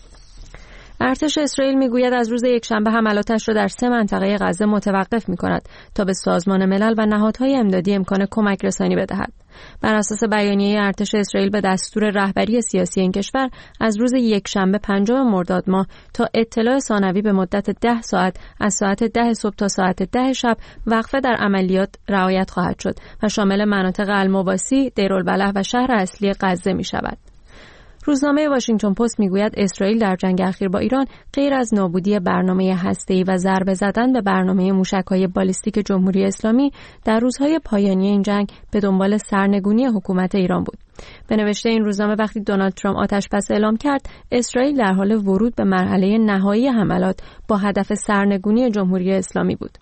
ارتش اسرائیل میگوید از روز یکشنبه حملاتش را در سه منطقه غزه متوقف می کند تا به سازمان ملل و نهادهای امدادی امکان کمک رسانی بدهد. بر اساس بیانیه ارتش اسرائیل به دستور رهبری سیاسی این کشور از روز یکشنبه پنجم مرداد ماه تا اطلاع ثانوی به مدت ده ساعت از ساعت ده صبح تا ساعت ده شب وقفه در عملیات رعایت خواهد شد و شامل مناطق المواسی، دیرالبلح و شهر اصلی غزه می شود. روزنامه واشنگتن پست میگوید اسرائیل در جنگ اخیر با ایران غیر از نابودی برنامه هسته‌ای و ضربه زدن به برنامه موشک‌های بالیستیک جمهوری اسلامی در روزهای پایانی این جنگ به دنبال سرنگونی حکومت ایران بود. به نوشته این روزنامه وقتی دونالد ترامپ آتش‌بس اعلام کرد، اسرائیل در حال ورود به مرحله نهایی حملات با هدف سرنگونی جمهوری اسلامی بود.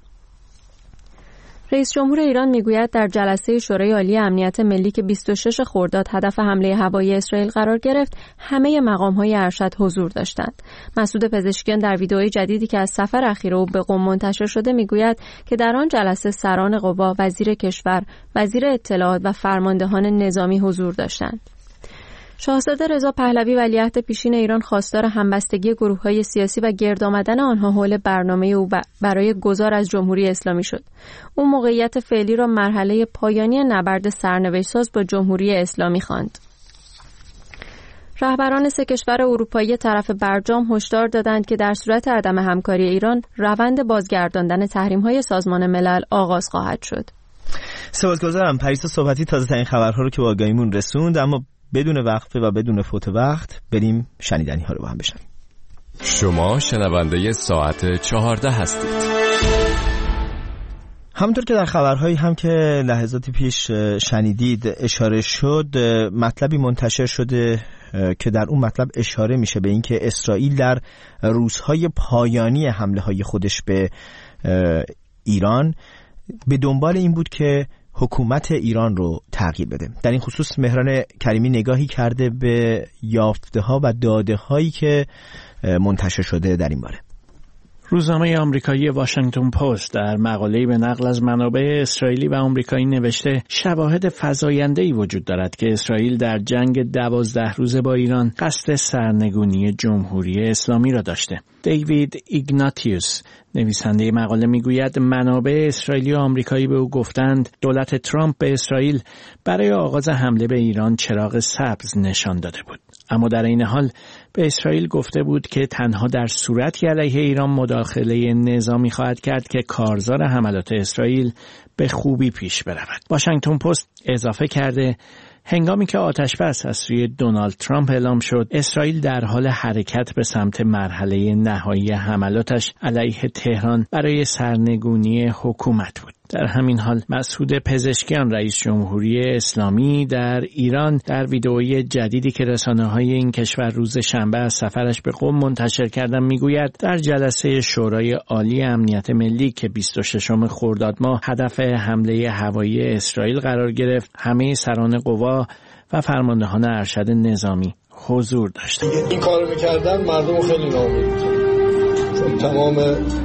رئیس جمهور ایران میگوید در جلسه شورای عالی امنیت ملی که بیست و شش خرداد هدف حمله هوایی اسرائیل قرار گرفت، همه مقام‌های ارشد حضور داشتند. مسعود پزشکیان در ویدئوی جدیدی که از سفر اخیر او به قم منتشر شده میگوید که در آن جلسه سران قوا، وزیر کشور، وزیر اطلاعات و فرماندهان نظامی حضور داشتند. شاهزاده رضا پهلوی ولیعهد پیشین ایران خواستار همبستگی گروه‌های سیاسی و گرد آمدن آنها حول برنامه او برای گذار از جمهوری اسلامی شد. او موقعیت فعلی را مرحله پایانی نبرد سرنوشت‌ساز با جمهوری اسلامی خواند. رهبران سه کشور اروپایی طرف برجام هشدار دادند که در صورت عدم همکاری ایران روند بازگرداندن تحریم‌های سازمان ملل آغاز خواهد شد. سپاسگزارم پریسا صحبتی تازه ترین خبرها رو که با آگاهیمون رسوند، اما بدون وقفه و بدون فوت وقت بریم شنیدنی ها رو با هم بشنویم. شما شنونده ساعت چهارده هستید. همونطور که در خبرهایی هم که لحظاتی پیش شنیدید اشاره شد، مطلبی منتشر شده که در اون مطلب اشاره میشه به اینکه اسرائیل در روزهای پایانی حمله های خودش به ایران به دنبال این بود که حکومت ایران رو تغییر بده. در این خصوص مهران کریمی نگاهی کرده به یافته ها و داده هایی که منتشر شده در این باره. روزنامه آمریکایی واشنگتن پست در مقاله‌ای به نقل از منابع اسرائیلی و آمریکایی نوشته شواهد فزاینده‌ای وجود دارد که اسرائیل در جنگ دوازده روزه با ایران قصد سرنگونی جمهوری اسلامی را داشته. دیوید ایگناتیوس نویسنده مقاله میگوید منابع اسرائیلی و آمریکایی به او گفتند دولت ترامپ به اسرائیل برای آغاز حمله به ایران چراغ سبز نشان داده بود، اما در این حال به اسرائیل گفته بود که تنها در صورتی علیه ایران مداخله نظامی خواهد کرد که کارزار حملات اسرائیل به خوبی پیش برود. واشنگتن پست اضافه کرده هنگامی که آتش‌بس از سوی دونالد ترامپ اعلام شد، اسرائیل در حال حرکت به سمت مرحله نهایی حملاتش علیه تهران برای سرنگونی حکومت بود. در همین حال مسعود پزشکیان، رئیس جمهوری اسلامی در ایران، در ویدئویی جدیدی که رسانه‌های این کشور روز شنبه از سفرش به قم منتشر کردند میگوید در جلسه شورای عالی امنیت ملی که بیست و ششم خرداد ماه هدف حمله هوایی اسرائیل قرار گرفت، همه سران قوا و فرماندهان ارشد نظامی حضور داشتند. این کارو می‌کردن مردم خیلی ناامید می‌کرد، چون تمام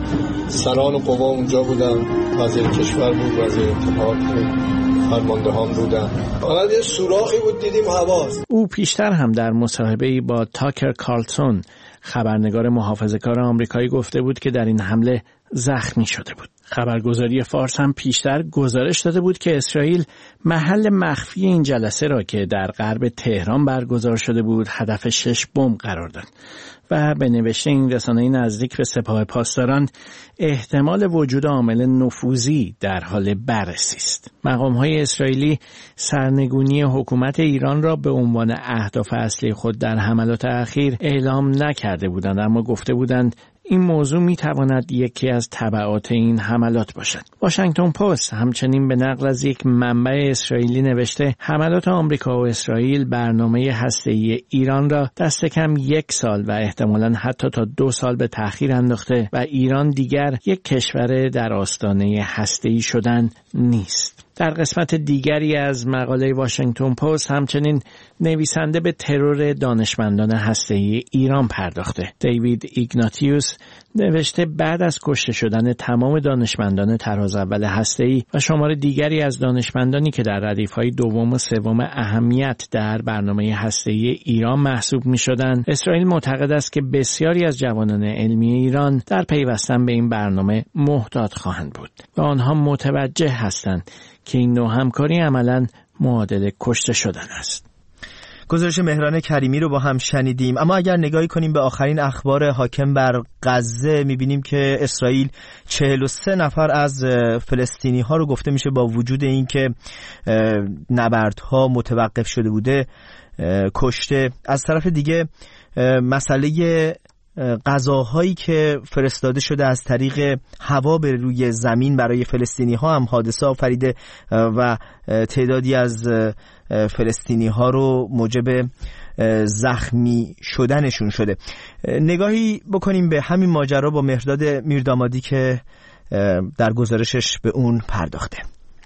سران قوا اونجا بودن، وزیر کشور بود، وزیر اطلاعات بود، فرماندهان بودن. فقط یه سوراخی بود دیدیم هواست. او پیشتر هم در مصاحبه‌ای با تاکر کارلسون، خبرنگار محافظه‌کار آمریکایی، گفته بود که در این حمله زخمی شده بود. خبرگزاری فارس هم پیشتر گزارش داده بود که اسرائیل محل مخفی این جلسه را که در غرب تهران برگزار شده بود هدف شش بمب قرار داد و به نوشته این رسانه نزدیک به سپاه پاسداران احتمال وجود عامل نفوذی در حال بررسی است. مقام‌های اسرائیلی سرنگونی حکومت ایران را به عنوان اهداف اصلی خود در حملات اخیر اعلام نکرده بودند، اما گفته بودند این موضوع میتواند یکی از تبعات این حملات باشد. واشنگتن پست همچنین به نقل از یک منبع اسرائیلی نوشته حملات آمریکا و اسرائیل برنامه هسته‌ای ایران را دست کم یک سال و احتمالاً حتی تا دو سال به تأخیر انداخته و ایران دیگر یک کشور در آستانه هسته‌ای شدن نیست. در قسمت دیگری از مقاله واشنگتن پست همچنین نویسنده به ترور دانشمندان هسته‌ای ایران پرداخته. دیوید ایگناتیوس نوشته بعد از کشته شدن تمام دانشمندان طراز اول هسته‌ای و شمار دیگری از دانشمندانی که در ردیف‌های دوم و سوم اهمیت در برنامه هسته‌ای ایران محسوب می‌شدند، اسرائیل معتقد است که بسیاری از جوانان علمی ایران در پیوستن به این برنامه محتاط خواهند بود و آنها متوجه هستند که این نوع همکاری عملاً معادل کشته شدن است. گزارش مهران کریمی رو با هم شنیدیم. اما اگر نگاهی کنیم به آخرین اخبار حاکم بر غزه، می‌بینیم که اسرائیل چهل و سه نفر از فلسطینی ها رو گفته میشه با وجود این که نبردها متوقف شده بوده کشته. از طرف دیگه مسئله غذاهایی که فرستاده شده از طریق هوا به روی زمین برای فلسطینی ها هم حادثه آفریده و تعدادی از فلسطینی ها رو موجب زخمی شدنشون شده. نگاهی بکنیم به همین ماجرا با مهرداد میردامادی که در گزارشش به اون پرداخته.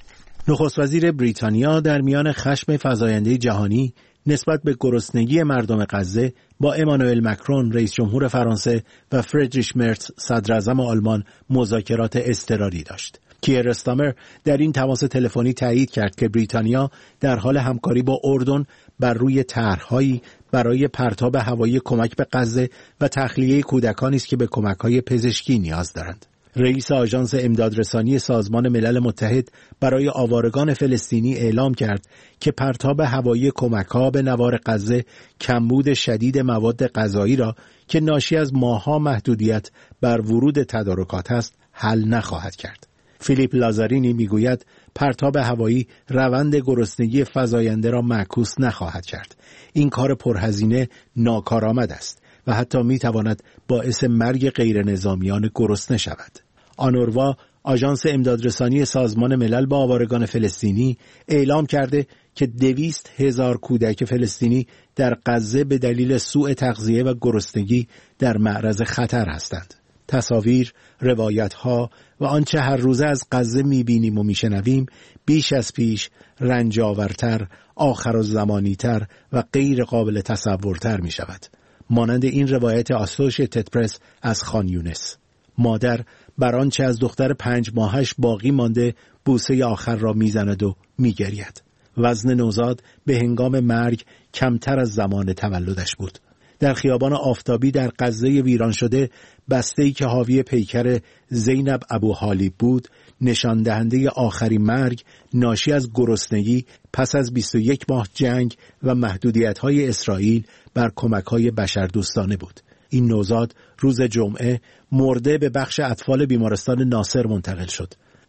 نخست وزیر بریتانیا در میان خشم فزاینده جهانی نسبت به گرسنگی مردم غزه با امانوئل مکرون رئیس جمهور فرانسه و فردریش مرتز صدر اعظم آلمان مذاکرات اضطراری داشت. کیر استامر در این تماس تلفنی تایید کرد که بریتانیا در حال همکاری با اردن بر روی طرح‌هایی برای پرتاب هوایی کمک به غزه و تخلیه کودکانی است که به کمک‌های پزشکی نیاز دارند. رئیس آژانس امدادرسانی سازمان ملل متحد برای آوارگان فلسطینی اعلام کرد که پرتاب هوایی کمک‌ها به نوار غزه کمبود شدید مواد غذایی را که ناشی از ماه‌ها محدودیت بر ورود تدارکات است حل نخواهد کرد. فیلیپ لازارینی میگوید پرتاب هوایی روند گرسنگی فزاینده را معکوس نخواهد کرد. این کار پرهزینه ناکارآمد است و حتی میتواند باعث مرگ غیر نظامیان گرسنه شود. آنوروا، آژانس امدادرسانی سازمان ملل با آوارگان فلسطینی، اعلام کرده که دویست هزار کودک فلسطینی در غزه به دلیل سوء تغذیه و گرسنگی در معرض خطر هستند. تصاویر، روایت‌ها و آنچه هر روزه از غزه می‌بینیم و می‌شنویم بیش از پیش رنجاورتر، آخرالزمانی‌تر و غیر قابل تصورتر می‌شود. مانند این روایت آسوشیتد پرس از خان یونس. مادر بر آنچه از دختر پنج ماهش باقی مانده بوسه آخر را می‌زند و می‌گرید. وزن نوزاد به هنگام مرگ کمتر از زمان تولدش بود. در خیابان آفتابی در غزه ویران شده، بسته‌ای که حاوی پیکر زینب ابوحالیب بود، نشان دهنده آخرین مرگ ناشی از گرسنگی پس از بیست و یک ماه جنگ و محدودیت‌های اسرائیل بر کمک‌های بشردوستانه بود. این نوزاد روز جمعه مرده به بخش اطفال بیمارستان ناصر منتقل شد.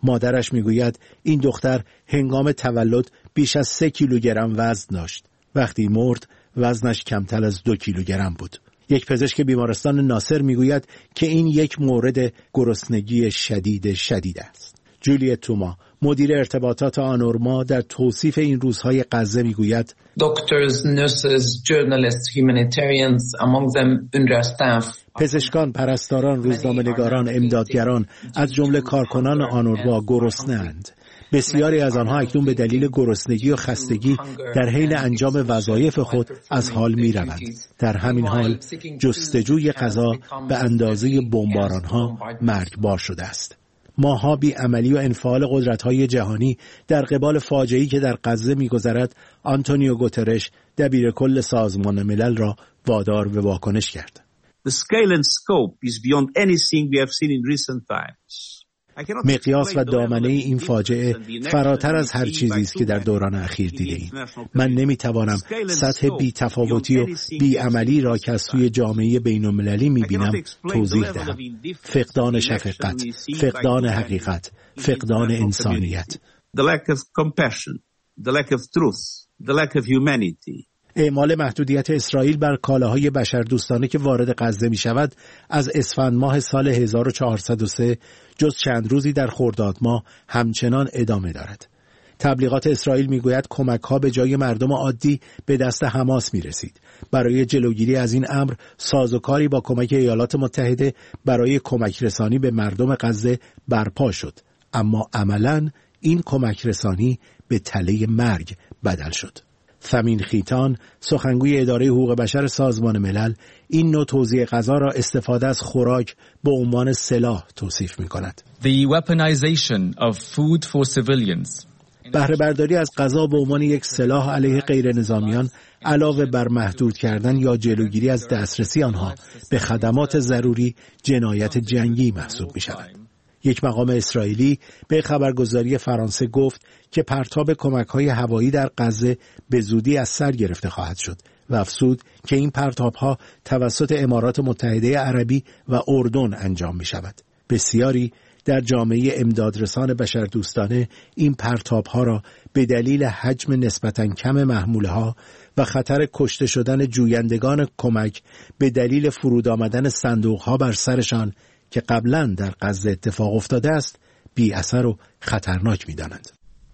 مادرش میگوید این دختر هنگام تولد بیش از سه کیلوگرم وزن داشت. وقتی مرد وزنش کمتر از دو کیلوگرم بود. یک پزشک بیمارستان ناصر میگوید که این یک مورد گرسنگی شدید شدید است. جولیت توما، مدیر ارتباطات آنورما، در توصیف این روزهای غزه میگوید Doctors, nurses, journalists, humanitarians, among them UNRWA staff. پزشکان، پرستاران، روزنامه‌نگاران، امدادگران از جمله کارکنان آنورما گرسنه‌اند. بسیاری از آنها اکنون به دلیل گرسنگی و خستگی در حین انجام وظایف خود از حال می‌روند. در همین حال جستجوی غذا به اندازه بمباران‌ها مرگبار شده است. ماها بی عملی و انفعال قدرت‌های جهانی در قبال فاجعه‌ای که در غزه می‌گذرد، آنتونیو گوترش دبیر کل سازمان ملل را وادار به واکنش کرد. The scale and scope is beyond anything we have seen in recent times. مقیاس و دامنه این فاجعه فراتر از هر چیزی است که در دوران اخیر دیده ایم. من نمیتوانم سطح بی تفاوتی و بی عملی را که از سوی جامعه بین المللی میبینم توضیح دهم. فقدان شفقت، فقدان حقیقت، فقدان انسانیت. The lack of compassion, the lack of truth, the lack of humanity. اعمال محدودیت اسرائیل بر کالاهای بشردوستانه که وارد غزه می شود از اسفند ماه سال هزار و چهارصد و سه جز چند روزی در خرداد ماه همچنان ادامه دارد. تبلیغات اسرائیل می گوید کمک ها به جای مردم عادی به دست حماس می رسید. برای جلوگیری از این امر سازوکاری با کمک ایالات متحده برای کمک رسانی به مردم غزه برپا شد. اما عملاً این کمک رسانی به تله مرگ بدل شد. ثمین خیتان، سخنگوی اداره حقوق بشر سازمان ملل، این نوع توزیع غذا را استفاده از خوراک به عنوان سلاح توصیف می‌کند. The weaponization of food for civilians. بهره برداری از غذا به عنوان یک سلاح علیه غیر نظامیان علاوه بر محدود کردن یا جلوگیری از دسترسی آنها به خدمات ضروری جنایت جنگی محسوب می‌شود. یک مقام اسرائیلی به خبرگزاری فرانسه گفت که پرتاب کمک‌های هوایی در غزه به زودی از سر گرفته خواهد شد و افزود که این پرتاب‌ها توسط امارات متحده عربی و اردن انجام می‌شود. بسیاری در جامعه امدادرسان بشردوستانه این پرتاب‌ها را به دلیل حجم نسبتاً کم محموله‌ها و خطر کشته شدن جویندگان کمک به دلیل فرود آمدن صندوق‌ها بر سرشان که قبلا در غزه اتفاق افتاده است بی اثر و خطرناک می دانند.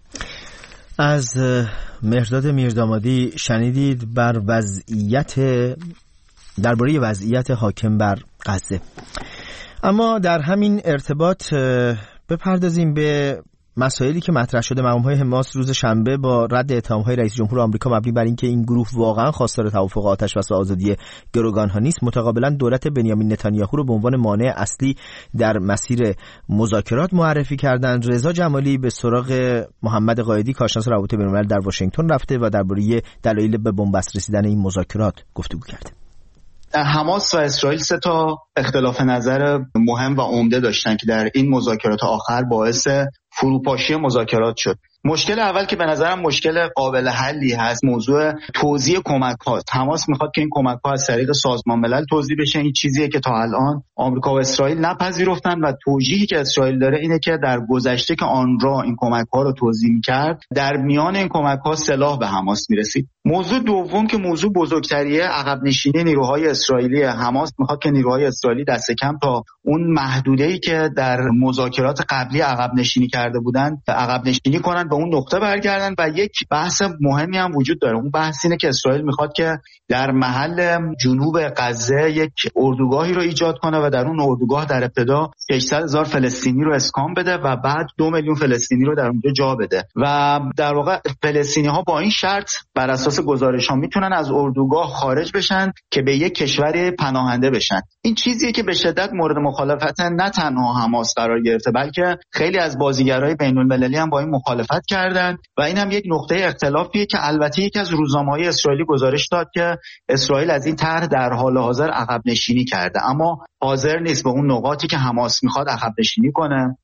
از مهرداد میردامادی شنیدید بر وضعیت درباره وضعیت حاکم بر غزه. اما در همین ارتباط بپردازیم به مسائلی که مطرح شده. مقام‌های حماس روز شنبه با رد اتهام‌های رئیس جمهور آمریکا مبنی بر اینکه این گروه واقعا خواستار توافق آتش بس و آزادی گروگان‌ها نیست، متقابلا دولت بنیامین نتانیاهو رو به عنوان مانع اصلی در مسیر مذاکرات معرفی کردند. رضا جمالی به سراغ محمد قائدی کارشناس روابط بین‌الملل در واشنگتن رفته و درباره دلایل به بنبست رسیدن این مذاکرات گفتگو کرده. حماس و اسرائیل سه تا اختلاف نظر مهم و عمده داشتن که در این مذاکرات آخر باعث فروپاشی مذاکرات شد. مشکل اول که به نظرم مشکل قابل حلی هست موضوع توزیع کمک ها. حماس میخواد که این کمک ها از طریق سازمان ملل توزیع بشه. این چیزیه که تا الان آمریکا و اسرائیل نپذیرفتن و توجیهی که اسرائیل داره اینه که در گذشته که آنرا این کمک ها رو توزیع میکرد در میان این کمک ها سلاح به حماس میرسید. موضوع دوم که موضوع بزرگتریه عقب نشینی نیروهای اسرائیلی. حماس میخواد که نیروهای اسرائیلی دست کم تا اون محدوده‌ای که در مذاکرات قبلی عقب نشینی کرده بودن عقب نشینی کنن، به اون نقطه برگردن. و یک بحث مهمی هم وجود داره. اون بحث اینه که اسرائیل میخواد که در محل جنوب غزه یک اردوگاهی رو ایجاد کنه و در اون اردوگاه در ابتدا ششصد هزار فلسطینی رو اسکان بده و بعد دو میلیون فلسطینی رو در اونجا جا بده و در واقع فلسطینی ها با این شرط بر اساس گزارش ها میتونن از اردوگاه خارج بشن که به یک کشور پناهنده بشن. این چیزیه که به شدت مورد مخالفت نه تنها حماس قرار گرفته بلکه خیلی از بازیگرای بین المللی هم با این مخالفت کردن و این هم یک نقطه اختلافیه که البته یکی از روزنامه‌های اسرائیلی گزارش داد که اسرائیل از این طرح در حال حاضر عقب نشینی کرده، اما حاضر نیست به اون نقاطی که حماس میخواد عقب نشینی کنه.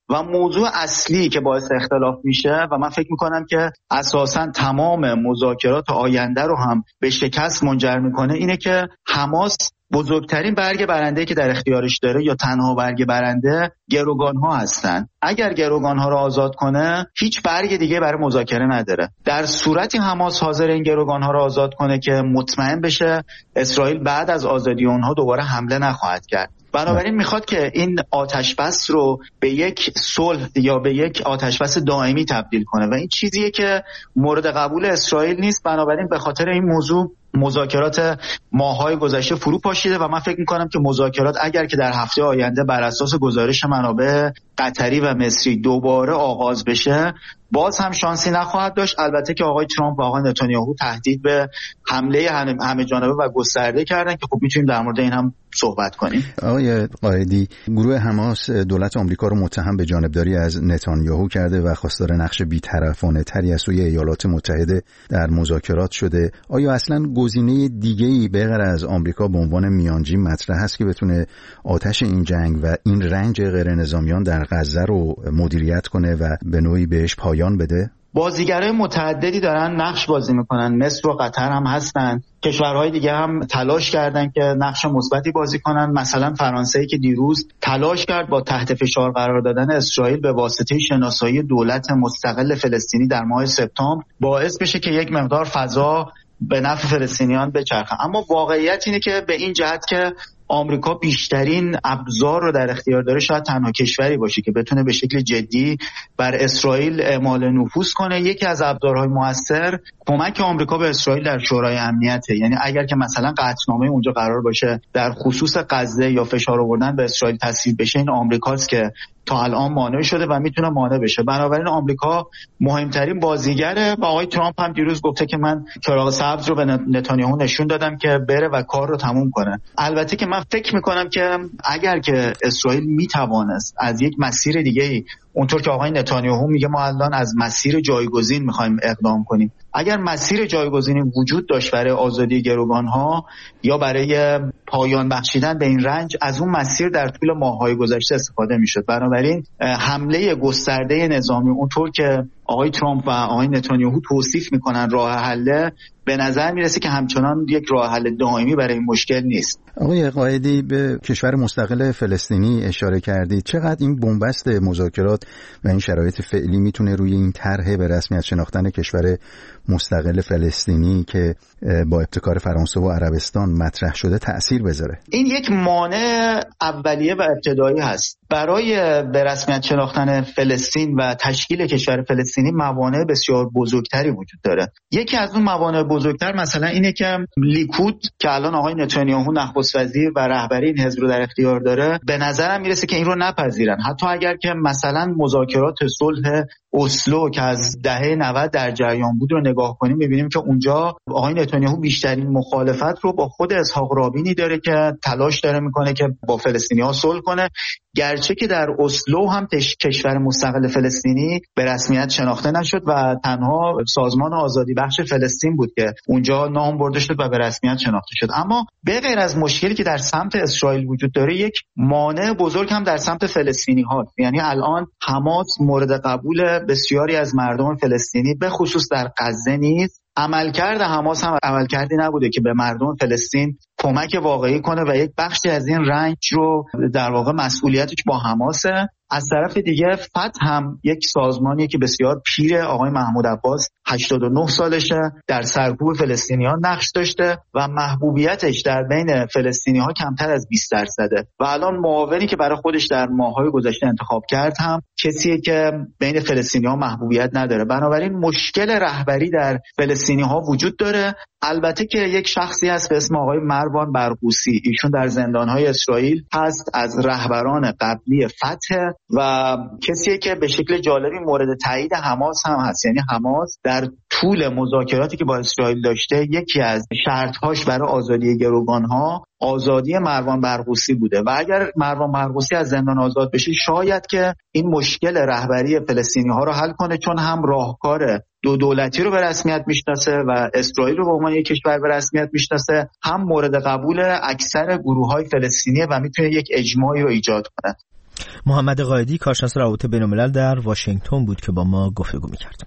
و موضوع اصلی که باعث اختلاف میشه و من فکر میکنم که اساساً تمام مذاکرات آینده رو هم به شکست منجر میکنه اینه که حماس بزرگترین برگ برنده که در اختیارش داره یا تنها برگ برنده گروگان ها هستن. اگر گروگان ها رو آزاد کنه هیچ برگ دیگه برای مذاکره نداره. در صورتی حماس حاضر این گروگان ها رو آزاد کنه که مطمئن بشه اسرائیل بعد از آزادی اونها دوباره حمله نخواهد کرد. بنابراین میخواد که این آتشبس رو به یک صلح یا به یک آتشبس دائمی تبدیل کنه و این چیزیه که مورد قبول اسرائیل نیست. بنابراین به خاطر این موضوع مذاکرات ماه‌های گذشته فرو پاشیده و من فکر می‌کنم که مذاکرات اگر که در هفته آینده بر اساس گزارش منابع قطری و مصری دوباره آغاز بشه باز هم شانسی نخواهد داشت. البته که آقای ترامپ و آقای نتانیاهو تهدید به حمله همه جانبه و گسترده کردن که خب میتونیم در مورد این هم صحبت کنیم. آقای قائدی، گروه حماس دولت آمریکا رو متهم به جانبداری از نتانیاهو کرده و خواستار نقش بی‌طرفانه تری از سوی ایالات متحده در مذاکرات شده. آیا اصلاً گزینه دیگه‌ای به غیر از آمریکا به عنوان میانجی مطرح هست که بتونه آتش این جنگ و این رنج غیر نظامیان در غزه رو مدیریت کنه و به نوعی بهش پایان بده؟ بازیگرای متعددی دارن نقش بازی میکنن، مصر و قطر هم هستن، کشورهای دیگه هم تلاش کردن که نقش مثبتی بازی کنن. مثلا فرانسه که دیروز تلاش کرد با تحت فشار قرار دادن اسرائیل به واسطه شناسایی دولت مستقل فلسطینی در ماه سپتامبر باعث بشه که یک مقدار فضا به نفع فلسطینیان بچرخه. اما واقعیت اینه که به این جهت که آمریکا بیشترین ابزار رو در اختیار داره، شاید تنها کشوری باشه که بتونه به شکل جدی بر اسرائیل اعمال نفوذ کنه. یکی از ابزارهای موثر کمک آمریکا به اسرائیل در شورای امنیته. یعنی اگر که مثلا قطعنامه اونجا قرار باشه در خصوص غزه یا فشار آوردن به اسرائیل تصویب بشه، این آمریکاست که تا الان مانع شده و میتونه مانع بشه. بنابراین آمریکا مهمترین بازیگره و آقای ترامپ هم دیروز گفته که من چراغ سبز رو به نتانیاهو نشون دادم که بره و کار رو تموم کنه. البته که من فکر میکنم که اگر که اسرائیل میتوانست از یک مسیر دیگه‌ای، اونطور که آقای نتانیاهو میگه ما الان از مسیر جایگزین میخوایم اقدام کنیم، اگر مسیر جایگزینی وجود داشت برای آزادی گروگانها یا برای پایان بخشیدن به این رنج، از اون مسیر در طول ماه‌های گذشته استفاده میشد. بنابراین حمله گسترده نظامی اونطور که آقای ترامپ و آقای نتانیاهو توصیف میکنن راه حل، به نظر میرسه که همچنان یک راه حل دائمی برای این مشکل نیست. آقای قائدی، به کشور مستقل فلسطینی اشاره کردید. چقدر این بنبست مذاکرات و این شرایط فعلی میتونه روی این طرح به رسمیت شناختن کشور مستقل فلسطینی که با ابتکار فرانسه و عربستان مطرح شده تأثیر بذاره؟ این یک مانع اولیه و ابتدایی هست. برای به رسمیت شناختن فلسطین و تشکیل کشور فلسطینی موانع بسیار بزرگتری وجود داره. یکی از اون موانع بزرگتر مثلا اینه که لیکود که الان آقای نتانیاهو نخست وزیر و رهبری این حزب رو در اختیار داره، به نظرم میرسه که این رو نپذیرن. حتی اگر که مثلا مذاکرات صلح اسلو که از دهه نود در جریان بود رو نگاه کنیم، می‌بینیم که اونجا آقای نتانیاهو بیشترین مخالفت رو با خود اسحاق رابینی داره که تلاش داره میکنه که با فلسطینی‌ها صلح کنه، گرچه که در اسلو هم کشور مستقل فلسطینی به رسمیت شناخته نشد و تنها سازمان آزادی بخش فلسطین بود که اونجا نام برده شد و به رسمیت شناخته شد. اما به غیر از مشکلی که در سمت اسرائیل وجود داره، یک مانع بزرگ هم در سمت فلسطینی ها. یعنی الان حماس مورد قبول بسیاری از مردم فلسطینی به خصوص در غزه نیست. عملکرد حماس هم عملکردی نبوده که به مردم فلسطین کمک واقعی کنه و یک بخشی از این رنج رو در واقع مسئولیتش با حماسه. از طرف دیگه فتح هم یک سازمانی که بسیار پیره، آقای محمود عباس هشتاد و نه سالشه، در سرکوب فلسطینیان نقش داشته و محبوبیتش در بین فلسطینی‌ها کمتر از بیست درصده و الان معاونی که برای خودش در ماه‌های گذشته انتخاب کرد هم کسیه که بین فلسطینی‌ها محبوبیت نداره. بنابراین مشکل رهبری در فلسطینی‌ها وجود داره. البته که یک شخصی هست به اسم آقای مروان برغوثی، ایشون در زندان‌های اسرائیل هست، از رهبران قبلی فتح و کسیه که به شکل جالبی مورد تایید حماس هم هست. یعنی حماس در طول مذاکراتی که با اسرائیل داشته، یکی از شرط‌هاش برای آزادی گروگان‌ها آزادی مروان برغوثی بوده و اگر مروان برغوثی از زندان آزاد بشه، شاید که این مشکل رهبری فلسطینی‌ها رو حل کنه، چون هم راهکار دو دولتی رو به رسمیت میشناسه و اسرائیل رو به عنوان یک کشور به رسمیت میشناسه، هم مورد قبول اکثر گروه‌های فلسطینی و میتونه یک اجماعی رو ایجاد کنه. محمد قائدی کارشناس روابط بین‌الملل در واشنگتن بود که با ما گفتگو می‌کرد.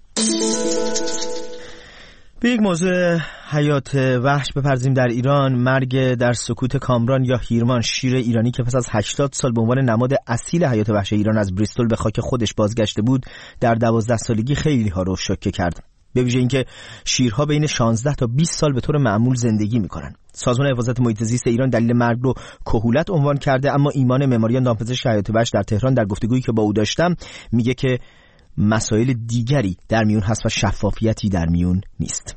به یک موضوع حیات وحش بپردازیم. در ایران مرگ در سکوت کامران یا هیرمان، شیر ایرانی که پس از هشتاد سال به عنوان نماد اصیل حیات وحش ایران از بریستول به خاک خودش بازگشته بود، در دوازده سالگی خیلی ها رو شوکه کرد. به ویژه اینکه شیرها بین شانزده تا بیست سال به طور معمول زندگی میکنن. سازمان حفاظت محیط زیست ایران دلیل مرگ رو کهولت عنوان کرده، اما ایمان معماریان دامپزشک حیات وحش در تهران در گفتگویی که با او داشتم میگه که مسائل دیگری در میون هست و شفافیتی در میون نیست.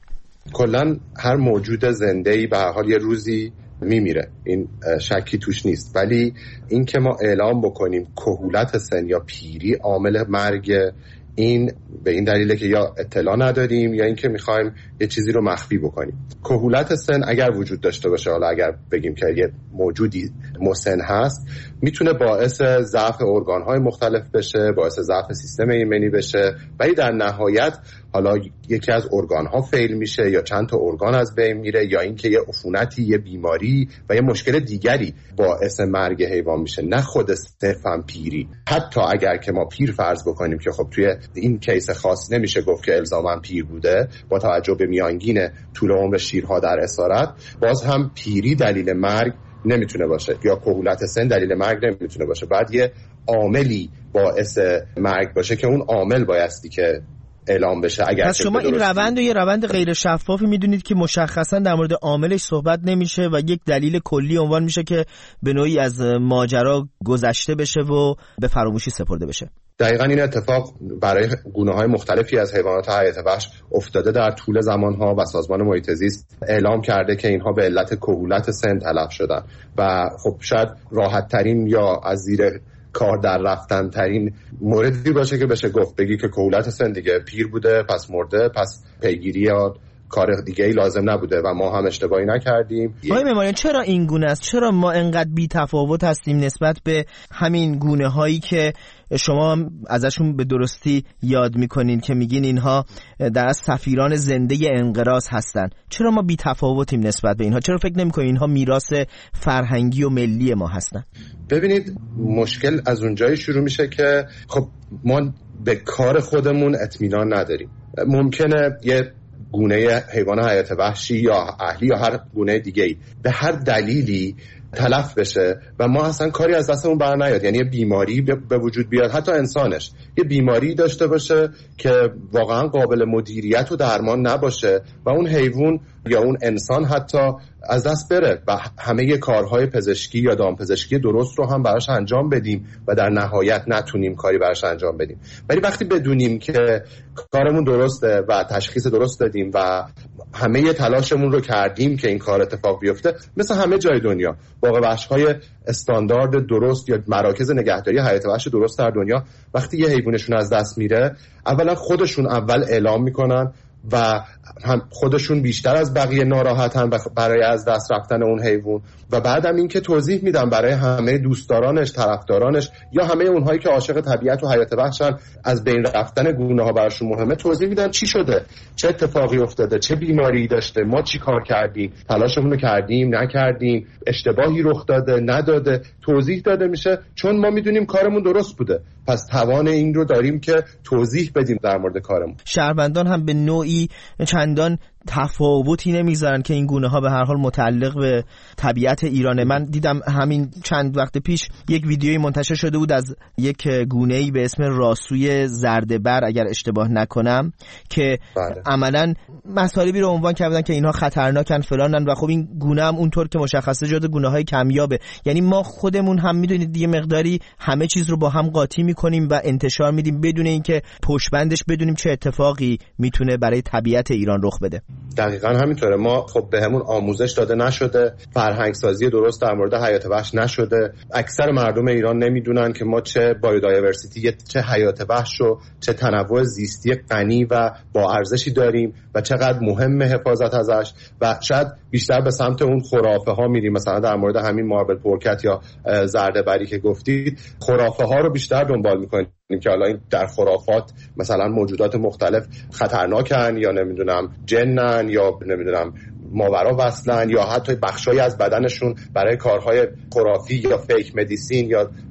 کلن هر موجود زنده‌ای به هر حال یه روزی میمیره، این شکی توش نیست، ولی این که ما اعلام بکنیم کهولت سن یا پیری عامل مرگ، این به این دلیله که یا اطلاع نداریم یا اینکه میخوایم یه چیزی رو مخفی بکنیم. کهولت سن اگر وجود داشته باشه، حالا اگر بگیم که یه موجودی مسن هست، میتونه باعث ضعف ارگان‌های مختلف بشه، باعث ضعف سیستم ایمنی بشه، ولی در نهایت حالا یکی از ارگان‌ها فیل میشه یا چند تا ارگان از بین میره، یا اینکه یه عفونتی، یه بیماری و یه مشکل دیگری باعث مرگ حیوان میشه، نه خود صرفاً پیری. حتی اگر که ما پیر فرض بکنیم که خب توی این کیس خاص نمیشه گفت که الزاماً پیر بوده با توجه به میانگین طول عمر شیرها در اسارت، باز هم پیری دلیل مرگ نمیتونه باشه یا کهولت سن دلیل مرگ نمیتونه باشه. بعد یه عاملی باعث مرگ باشه که اون عامل بایستی که اعلام بشه. اگر پس شما این روند و یه روند غیر شفافی میدونید که مشخصا در مورد عاملش صحبت نمیشه و یک دلیل کلی عنوان میشه که به نوعی از ماجرا گذشته بشه و به فراموشی سپرده بشه. دقیقاً این اتفاق برای گونه‌های مختلفی از حیوانات حیات وحش افتاده در طول زمانها و سازمان محیط زیست اعلام کرده که اینها به علت کهولت سن تلف شدن و خب شاید راحت ترین یا از زیر کار در رفتن ترین موردی باشه که بشه گفت بگی که کهولت سن دیگه پیر بوده پس مرده، پس پیگیری یا کار دیگه ای لازم نبوده و ما هم اشتباهی نکردیم. آقای معماریان چرا این گونه است؟ چرا ما انقدر بی تفاوت هستیم نسبت به همین گونه هایی که شما ازشون به درستی یاد میکنین که میگین اینها در از سفیران زنده انقراض هستن؟ چرا ما بی تفاوتیم نسبت به اینها؟ چرا فکر نمیکنین اینها میراث فرهنگی و ملی ما هستن؟ ببینید مشکل از اونجایی شروع میشه که خب ما به کار خودمون اطمینان نداریم. ممکنه یه گونه حیوان حیات وحشی یا اهلی یا هر گونه دیگه‌ای به هر دلیلی تلف بشه و ما اصلا کاری از دستمون بر نیاد، یعنی یه بیماری به وجود بیاد، حتی انسانش یه بیماری داشته باشه که واقعا قابل مدیریت و درمان نباشه و اون حیوان یا اون انسان حتی از دست بره و همه کارهای پزشکی یا دامپزشکی درست رو هم براش انجام بدیم و در نهایت نتونیم کاری براش انجام بدیم. ولی وقتی بدونیم که کارمون درسته و تشخیص درست دادیم و همه تلاشمون رو کردیم که این کار اتفاق بیفته، مثل همه جای دنیا باغ وحش‌های استاندارد درست یا مراکز نگهداری حیات وحش درست در دنیا وقتی یه حیوانشون از دست میره، اولا خودشون اول اعلام میکنن و هم خودشون بیشتر از بقیه ناراحتن برای از دست رفتن اون حیوان و بعدم این که توضیح میدن برای همه دوستدارانش، طرفدارانش یا همه اونهایی که عاشق طبیعت و حیات وحشن، از بین رفتن گونه ها براشون مهمه، توضیح میدن چی شده، چه اتفاقی افتاده، چه بیماری داشته، ما چی کار کردیم، تلاشمون رو کردیم نکردیم، اشتباهی رخ داده نداده، توضیح داده میشه چون ما میدونیم کارمون درست بوده، پس توان این رو داریم که توضیح بدیم در مورد کارمون. شهروندان هم به نوعی چندان تفاوتی نمیذارن که این گونه ها به هر حال متعلق به طبیعت ایرانه. من دیدم همین چند وقت پیش یک ویدیویی منتشر شده بود از یک گونه‌ای به اسم راسوی زرده‌بر اگر اشتباه نکنم که بله. عملاً مطالبی رو عنوان کردن که اینها خطرناکن فلانن و خب این گونه هم اونطور که مشخصه جزو گونه‌های کمیابه. یعنی ما خودمون هم میدونید دیگه مقداری همه چیز رو با هم قاطی میکنیم و انتشار میدیم بدون اینکه پشتبندش بدونیم چه اتفاقی میتونه برای طبیعت ایران رخ بده. دقیقاً همینطوره. ما خب بهمون آموزش داده نشده، فرهنگ سازی درست در مورد حیات وحش نشده. اکثر مردم ایران نمیدونن که ما چه بایودایورسیتی، چه حیات وحش و چه تنوع زیستی غنی و با ارزشی داریم و چقدر مهم حفاظت ازش و شاید بیشتر به سمت اون خرافه ها میریم. مثلا در مورد همین ماربل پورکت یا زرده‌بری که گفتید، خرافه ها رو بیشتر دنبال میکنیم که حالا این در خرافات مثلا موجودات مختلف خطرناکن یا نمیدونم جنن یا نمیدونم ماورا وصلن یا حتی بخشایی از بدنشون برای کارهای خرافی یا فیک مدیسین یا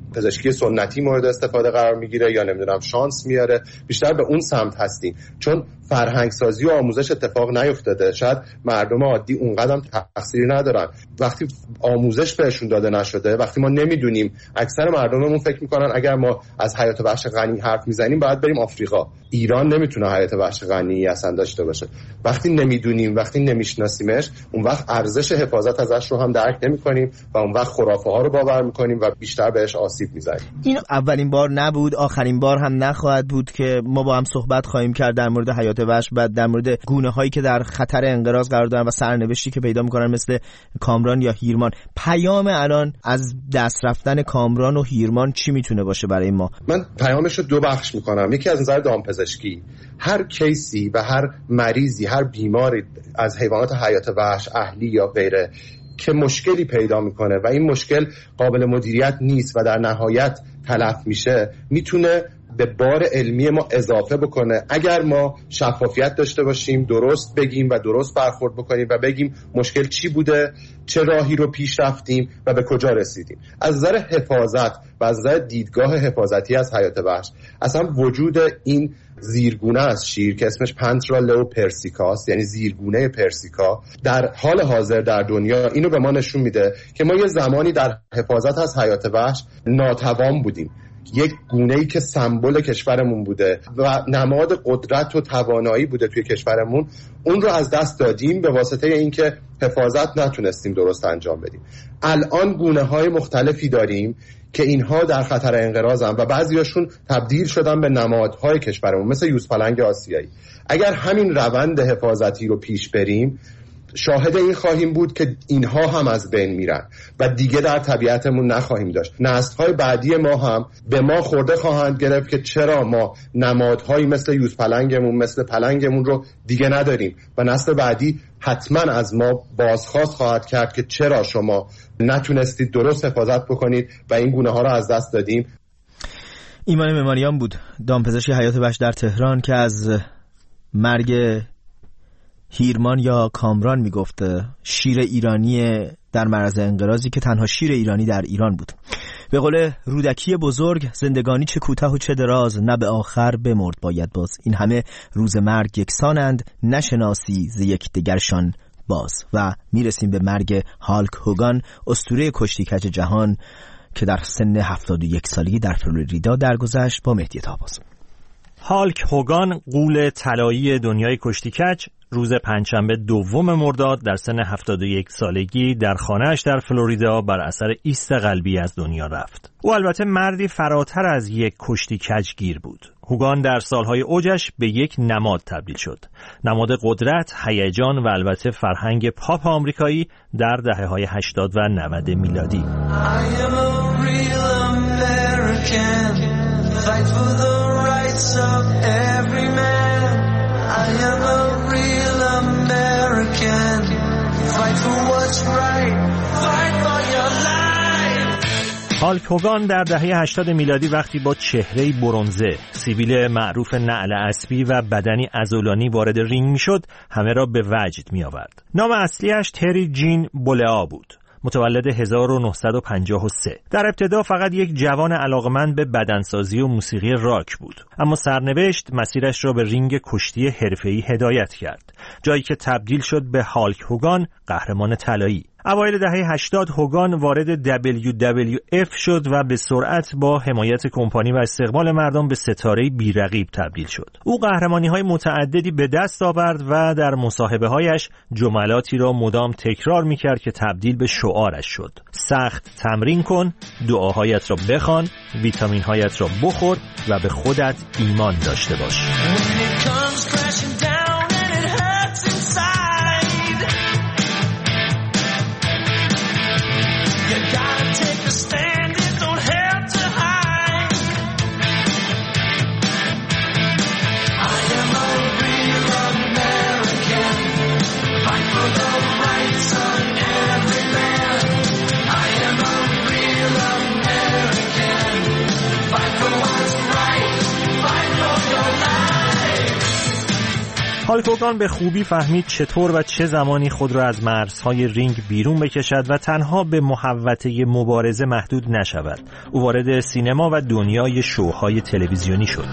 پزشکی سنتی مورد استفاده قرار میگیره یا نمیدونم شانس میاره، بیشتر به اون سمت هستیم، چون فرهنگ سازی و آموزش اتفاق نیفتاده. شاید مردم عادی اونقدر تأثیری ندارن. وقتی آموزش بهشون داده نشده، وقتی ما نمیدونیم، اکثر مردممون فکر میکنن اگر ما از حیات وحش غنی حرف میزنیم باید بریم آفریقا. ایران نمیتونه حیات وحش غنی اصلا داشته باشه. وقتی نمیدونیم، وقتی نمیشناسیمش، اون وقت ارزش حفاظت ازش رو هم درک نمیکنیم و اون وقت خرافه ها رو باور میکنیم و بیشتر بهش آسیب میزنیم. این اولین بار نبود، آخرین بار هم نخواهد بود که ما با هم صحبت خواهیم کرد در مورد حیات وحش و در مورد گونه هایی که در خطر انقراض قرار دارن و سرنوشتی که پیدا میکنن مثل کامران یا هیرمان. پیام الان از دست رفتن کامران و هیرمان چی میتونه باشه برای ما؟ من پیامش رو دو بخش میکنم. یکی از نظر دامپزشکی، هر کیسی و هر مریضی، هر بیماری از حیوانات حیات وحش اهلی یا غیره که مشکلی پیدا میکنه و این مشکل قابل مدیریت نیست و در نهایت تلف میشه، میتونه به بار علمی ما اضافه بکنه اگر ما شفافیت داشته باشیم، درست بگیم و درست برخورد بکنیم و بگیم مشکل چی بوده، چه راهی رو پیش رفتیم و به کجا رسیدیم. از نظر حفاظت و از نظر دیدگاه حفاظتی از حیات وحش، اصلا وجود این زیرگونه از شیر که اسمش پنترا لئو پرسیکاست، یعنی زیرگونه پرسیکا، در حال حاضر در دنیا اینو به ما نشون میده که ما یه زمانی در حفاظت از حیات وحش ناتوان بودیم. یک گونه‌ای که سمبل کشورمون بوده و نماد قدرت و توانایی بوده توی کشورمون، اون رو از دست دادیم به واسطه اینکه حفاظت نتونستیم درست انجام بدیم. الان گونه‌های مختلفی داریم که اینها در خطر انقراضن و بعضیاشون تبدیل شدن به نمادهای کشورمون، مثل یوزپلنگ آسیایی. اگر همین روند حفاظتی رو پیش بریم، شاهد این خواهیم بود که اینها هم از بین میرن و دیگه در طبیعتمون نخواهیم داشت. نسل‌های بعدی ما هم به ما خورده خواهند گرفت که چرا ما نمادهایی مثل یوزپلنگمون، مثل پلنگمون رو دیگه نداریم و نسل بعدی حتما از ما بازخواست خواهد کرد که چرا شما نتونستید درست حفاظت بکنید و این گونه ها رو از دست دادیم. ایمان معماریان بود، دامپزشک حیات وحش در تهران، که از مرگ هیرمان یا کامران میگفته، شیر ایرانی در معرض انقراضی که تنها شیر ایرانی در ایران بود. به قول رودکی بزرگ، زندگانی چه کوتاه و چه دراز، نه به آخر بمرد باید باز. این همه روز مرگ یکسانند، نشناسی ز یک دگرشان باز. و میرسیم به مرگ هالک هوگان، اسطوره کشتی کج جهان که در سن هفتاد و یک سالگی در فلوریدا درگذشت. با مهدی طاهباز. هالک هوگان، غول طلایی دنیای کشتی کج، روز پنجشنبه دوم مرداد در سن هفتاد و یک سالگی در خانه‌اش در فلوریدا بر اثر ایست قلبی از دنیا رفت. او البته مردی فراتر از یک کشتی کجگیر بود. هوگان در سالهای اوجش به یک نماد تبدیل شد. نماد قدرت، هیجان و البته فرهنگ پاپ آمریکایی در دهه‌های هشتاد و نود میلادی. هالک هوگان در دهه هشتاد میلادی وقتی با چهره‌ای برنزه، سیبیل معروف نعل اسبی و بدنی عضلانی وارد رینگ میشد، همه را به وجد می آورد. نام اصلیش تری جین بولئا بود. متولد هزار و نهصد و پنجاه و سه. در ابتدا فقط یک جوان علاقمند به بدنسازی و موسیقی راک بود، اما سرنوشت مسیرش را به رینگ کشتی حرفه‌ای هدایت کرد، جایی که تبدیل شد به هالک هوگان، قهرمان طلایی. اوایل دهه هشتاد هوگان وارد دبلیو دبلیو اف شد و به سرعت با حمایت کمپانی و استقبال مردم به ستاره بی‌رقیب تبدیل شد. او قهرمانی‌های متعددی به دست آورد و در مصاحبه‌هایش جملاتی را مدام تکرار می‌کرد که تبدیل به شعارش شد: سخت تمرین کن، دعاهایت را بخوان، ویتامین‌هایت را بخور و به خودت ایمان داشته باش. هالک هوگان به خوبی فهمید چطور و چه زمانی خود را از مرزهای رینگ بیرون بکشد و تنها به محوطه مبارزه محدود نشود. او وارد سینما و دنیای شوهای تلویزیونی شد.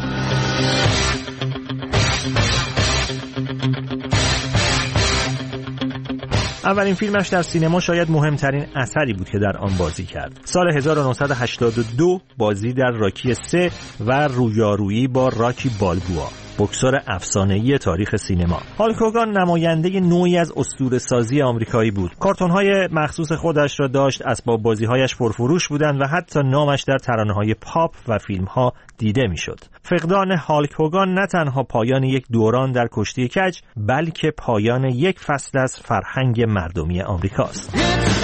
اولین فیلمش در سینما شاید مهمترین اثری بود که در آن بازی کرد. سال هزار و نهصد و هشتاد و دو بازی در راکی سه و رویارویی با راکی بالبوا، بوکسور افسانه‌ای تاریخ سینما. هالک هوگان نماینده نوعی از اسطوره‌سازی آمریکایی بود. کارتون‌های مخصوص خودش را داشت، اسباب بازی‌هایش پرفروش بودند و حتی نامش در ترانه‌های پاپ و فیلم‌ها دیده می‌شد. فقدان هالک هوگان نه تنها پایان یک دوران در کشتی کج، بلکه پایان یک فصل از فرهنگ مردمی آمریکاست.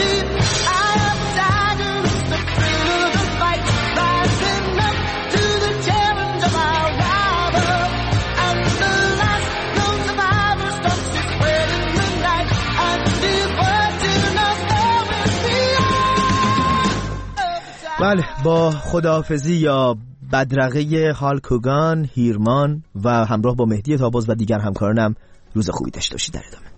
بله، با خداحافظی یا بدرقه هالک هوگان، هیرمان و همراه با مهدی تابوز و دیگر همکارانم روز خوبی داشته باشید. در ادامه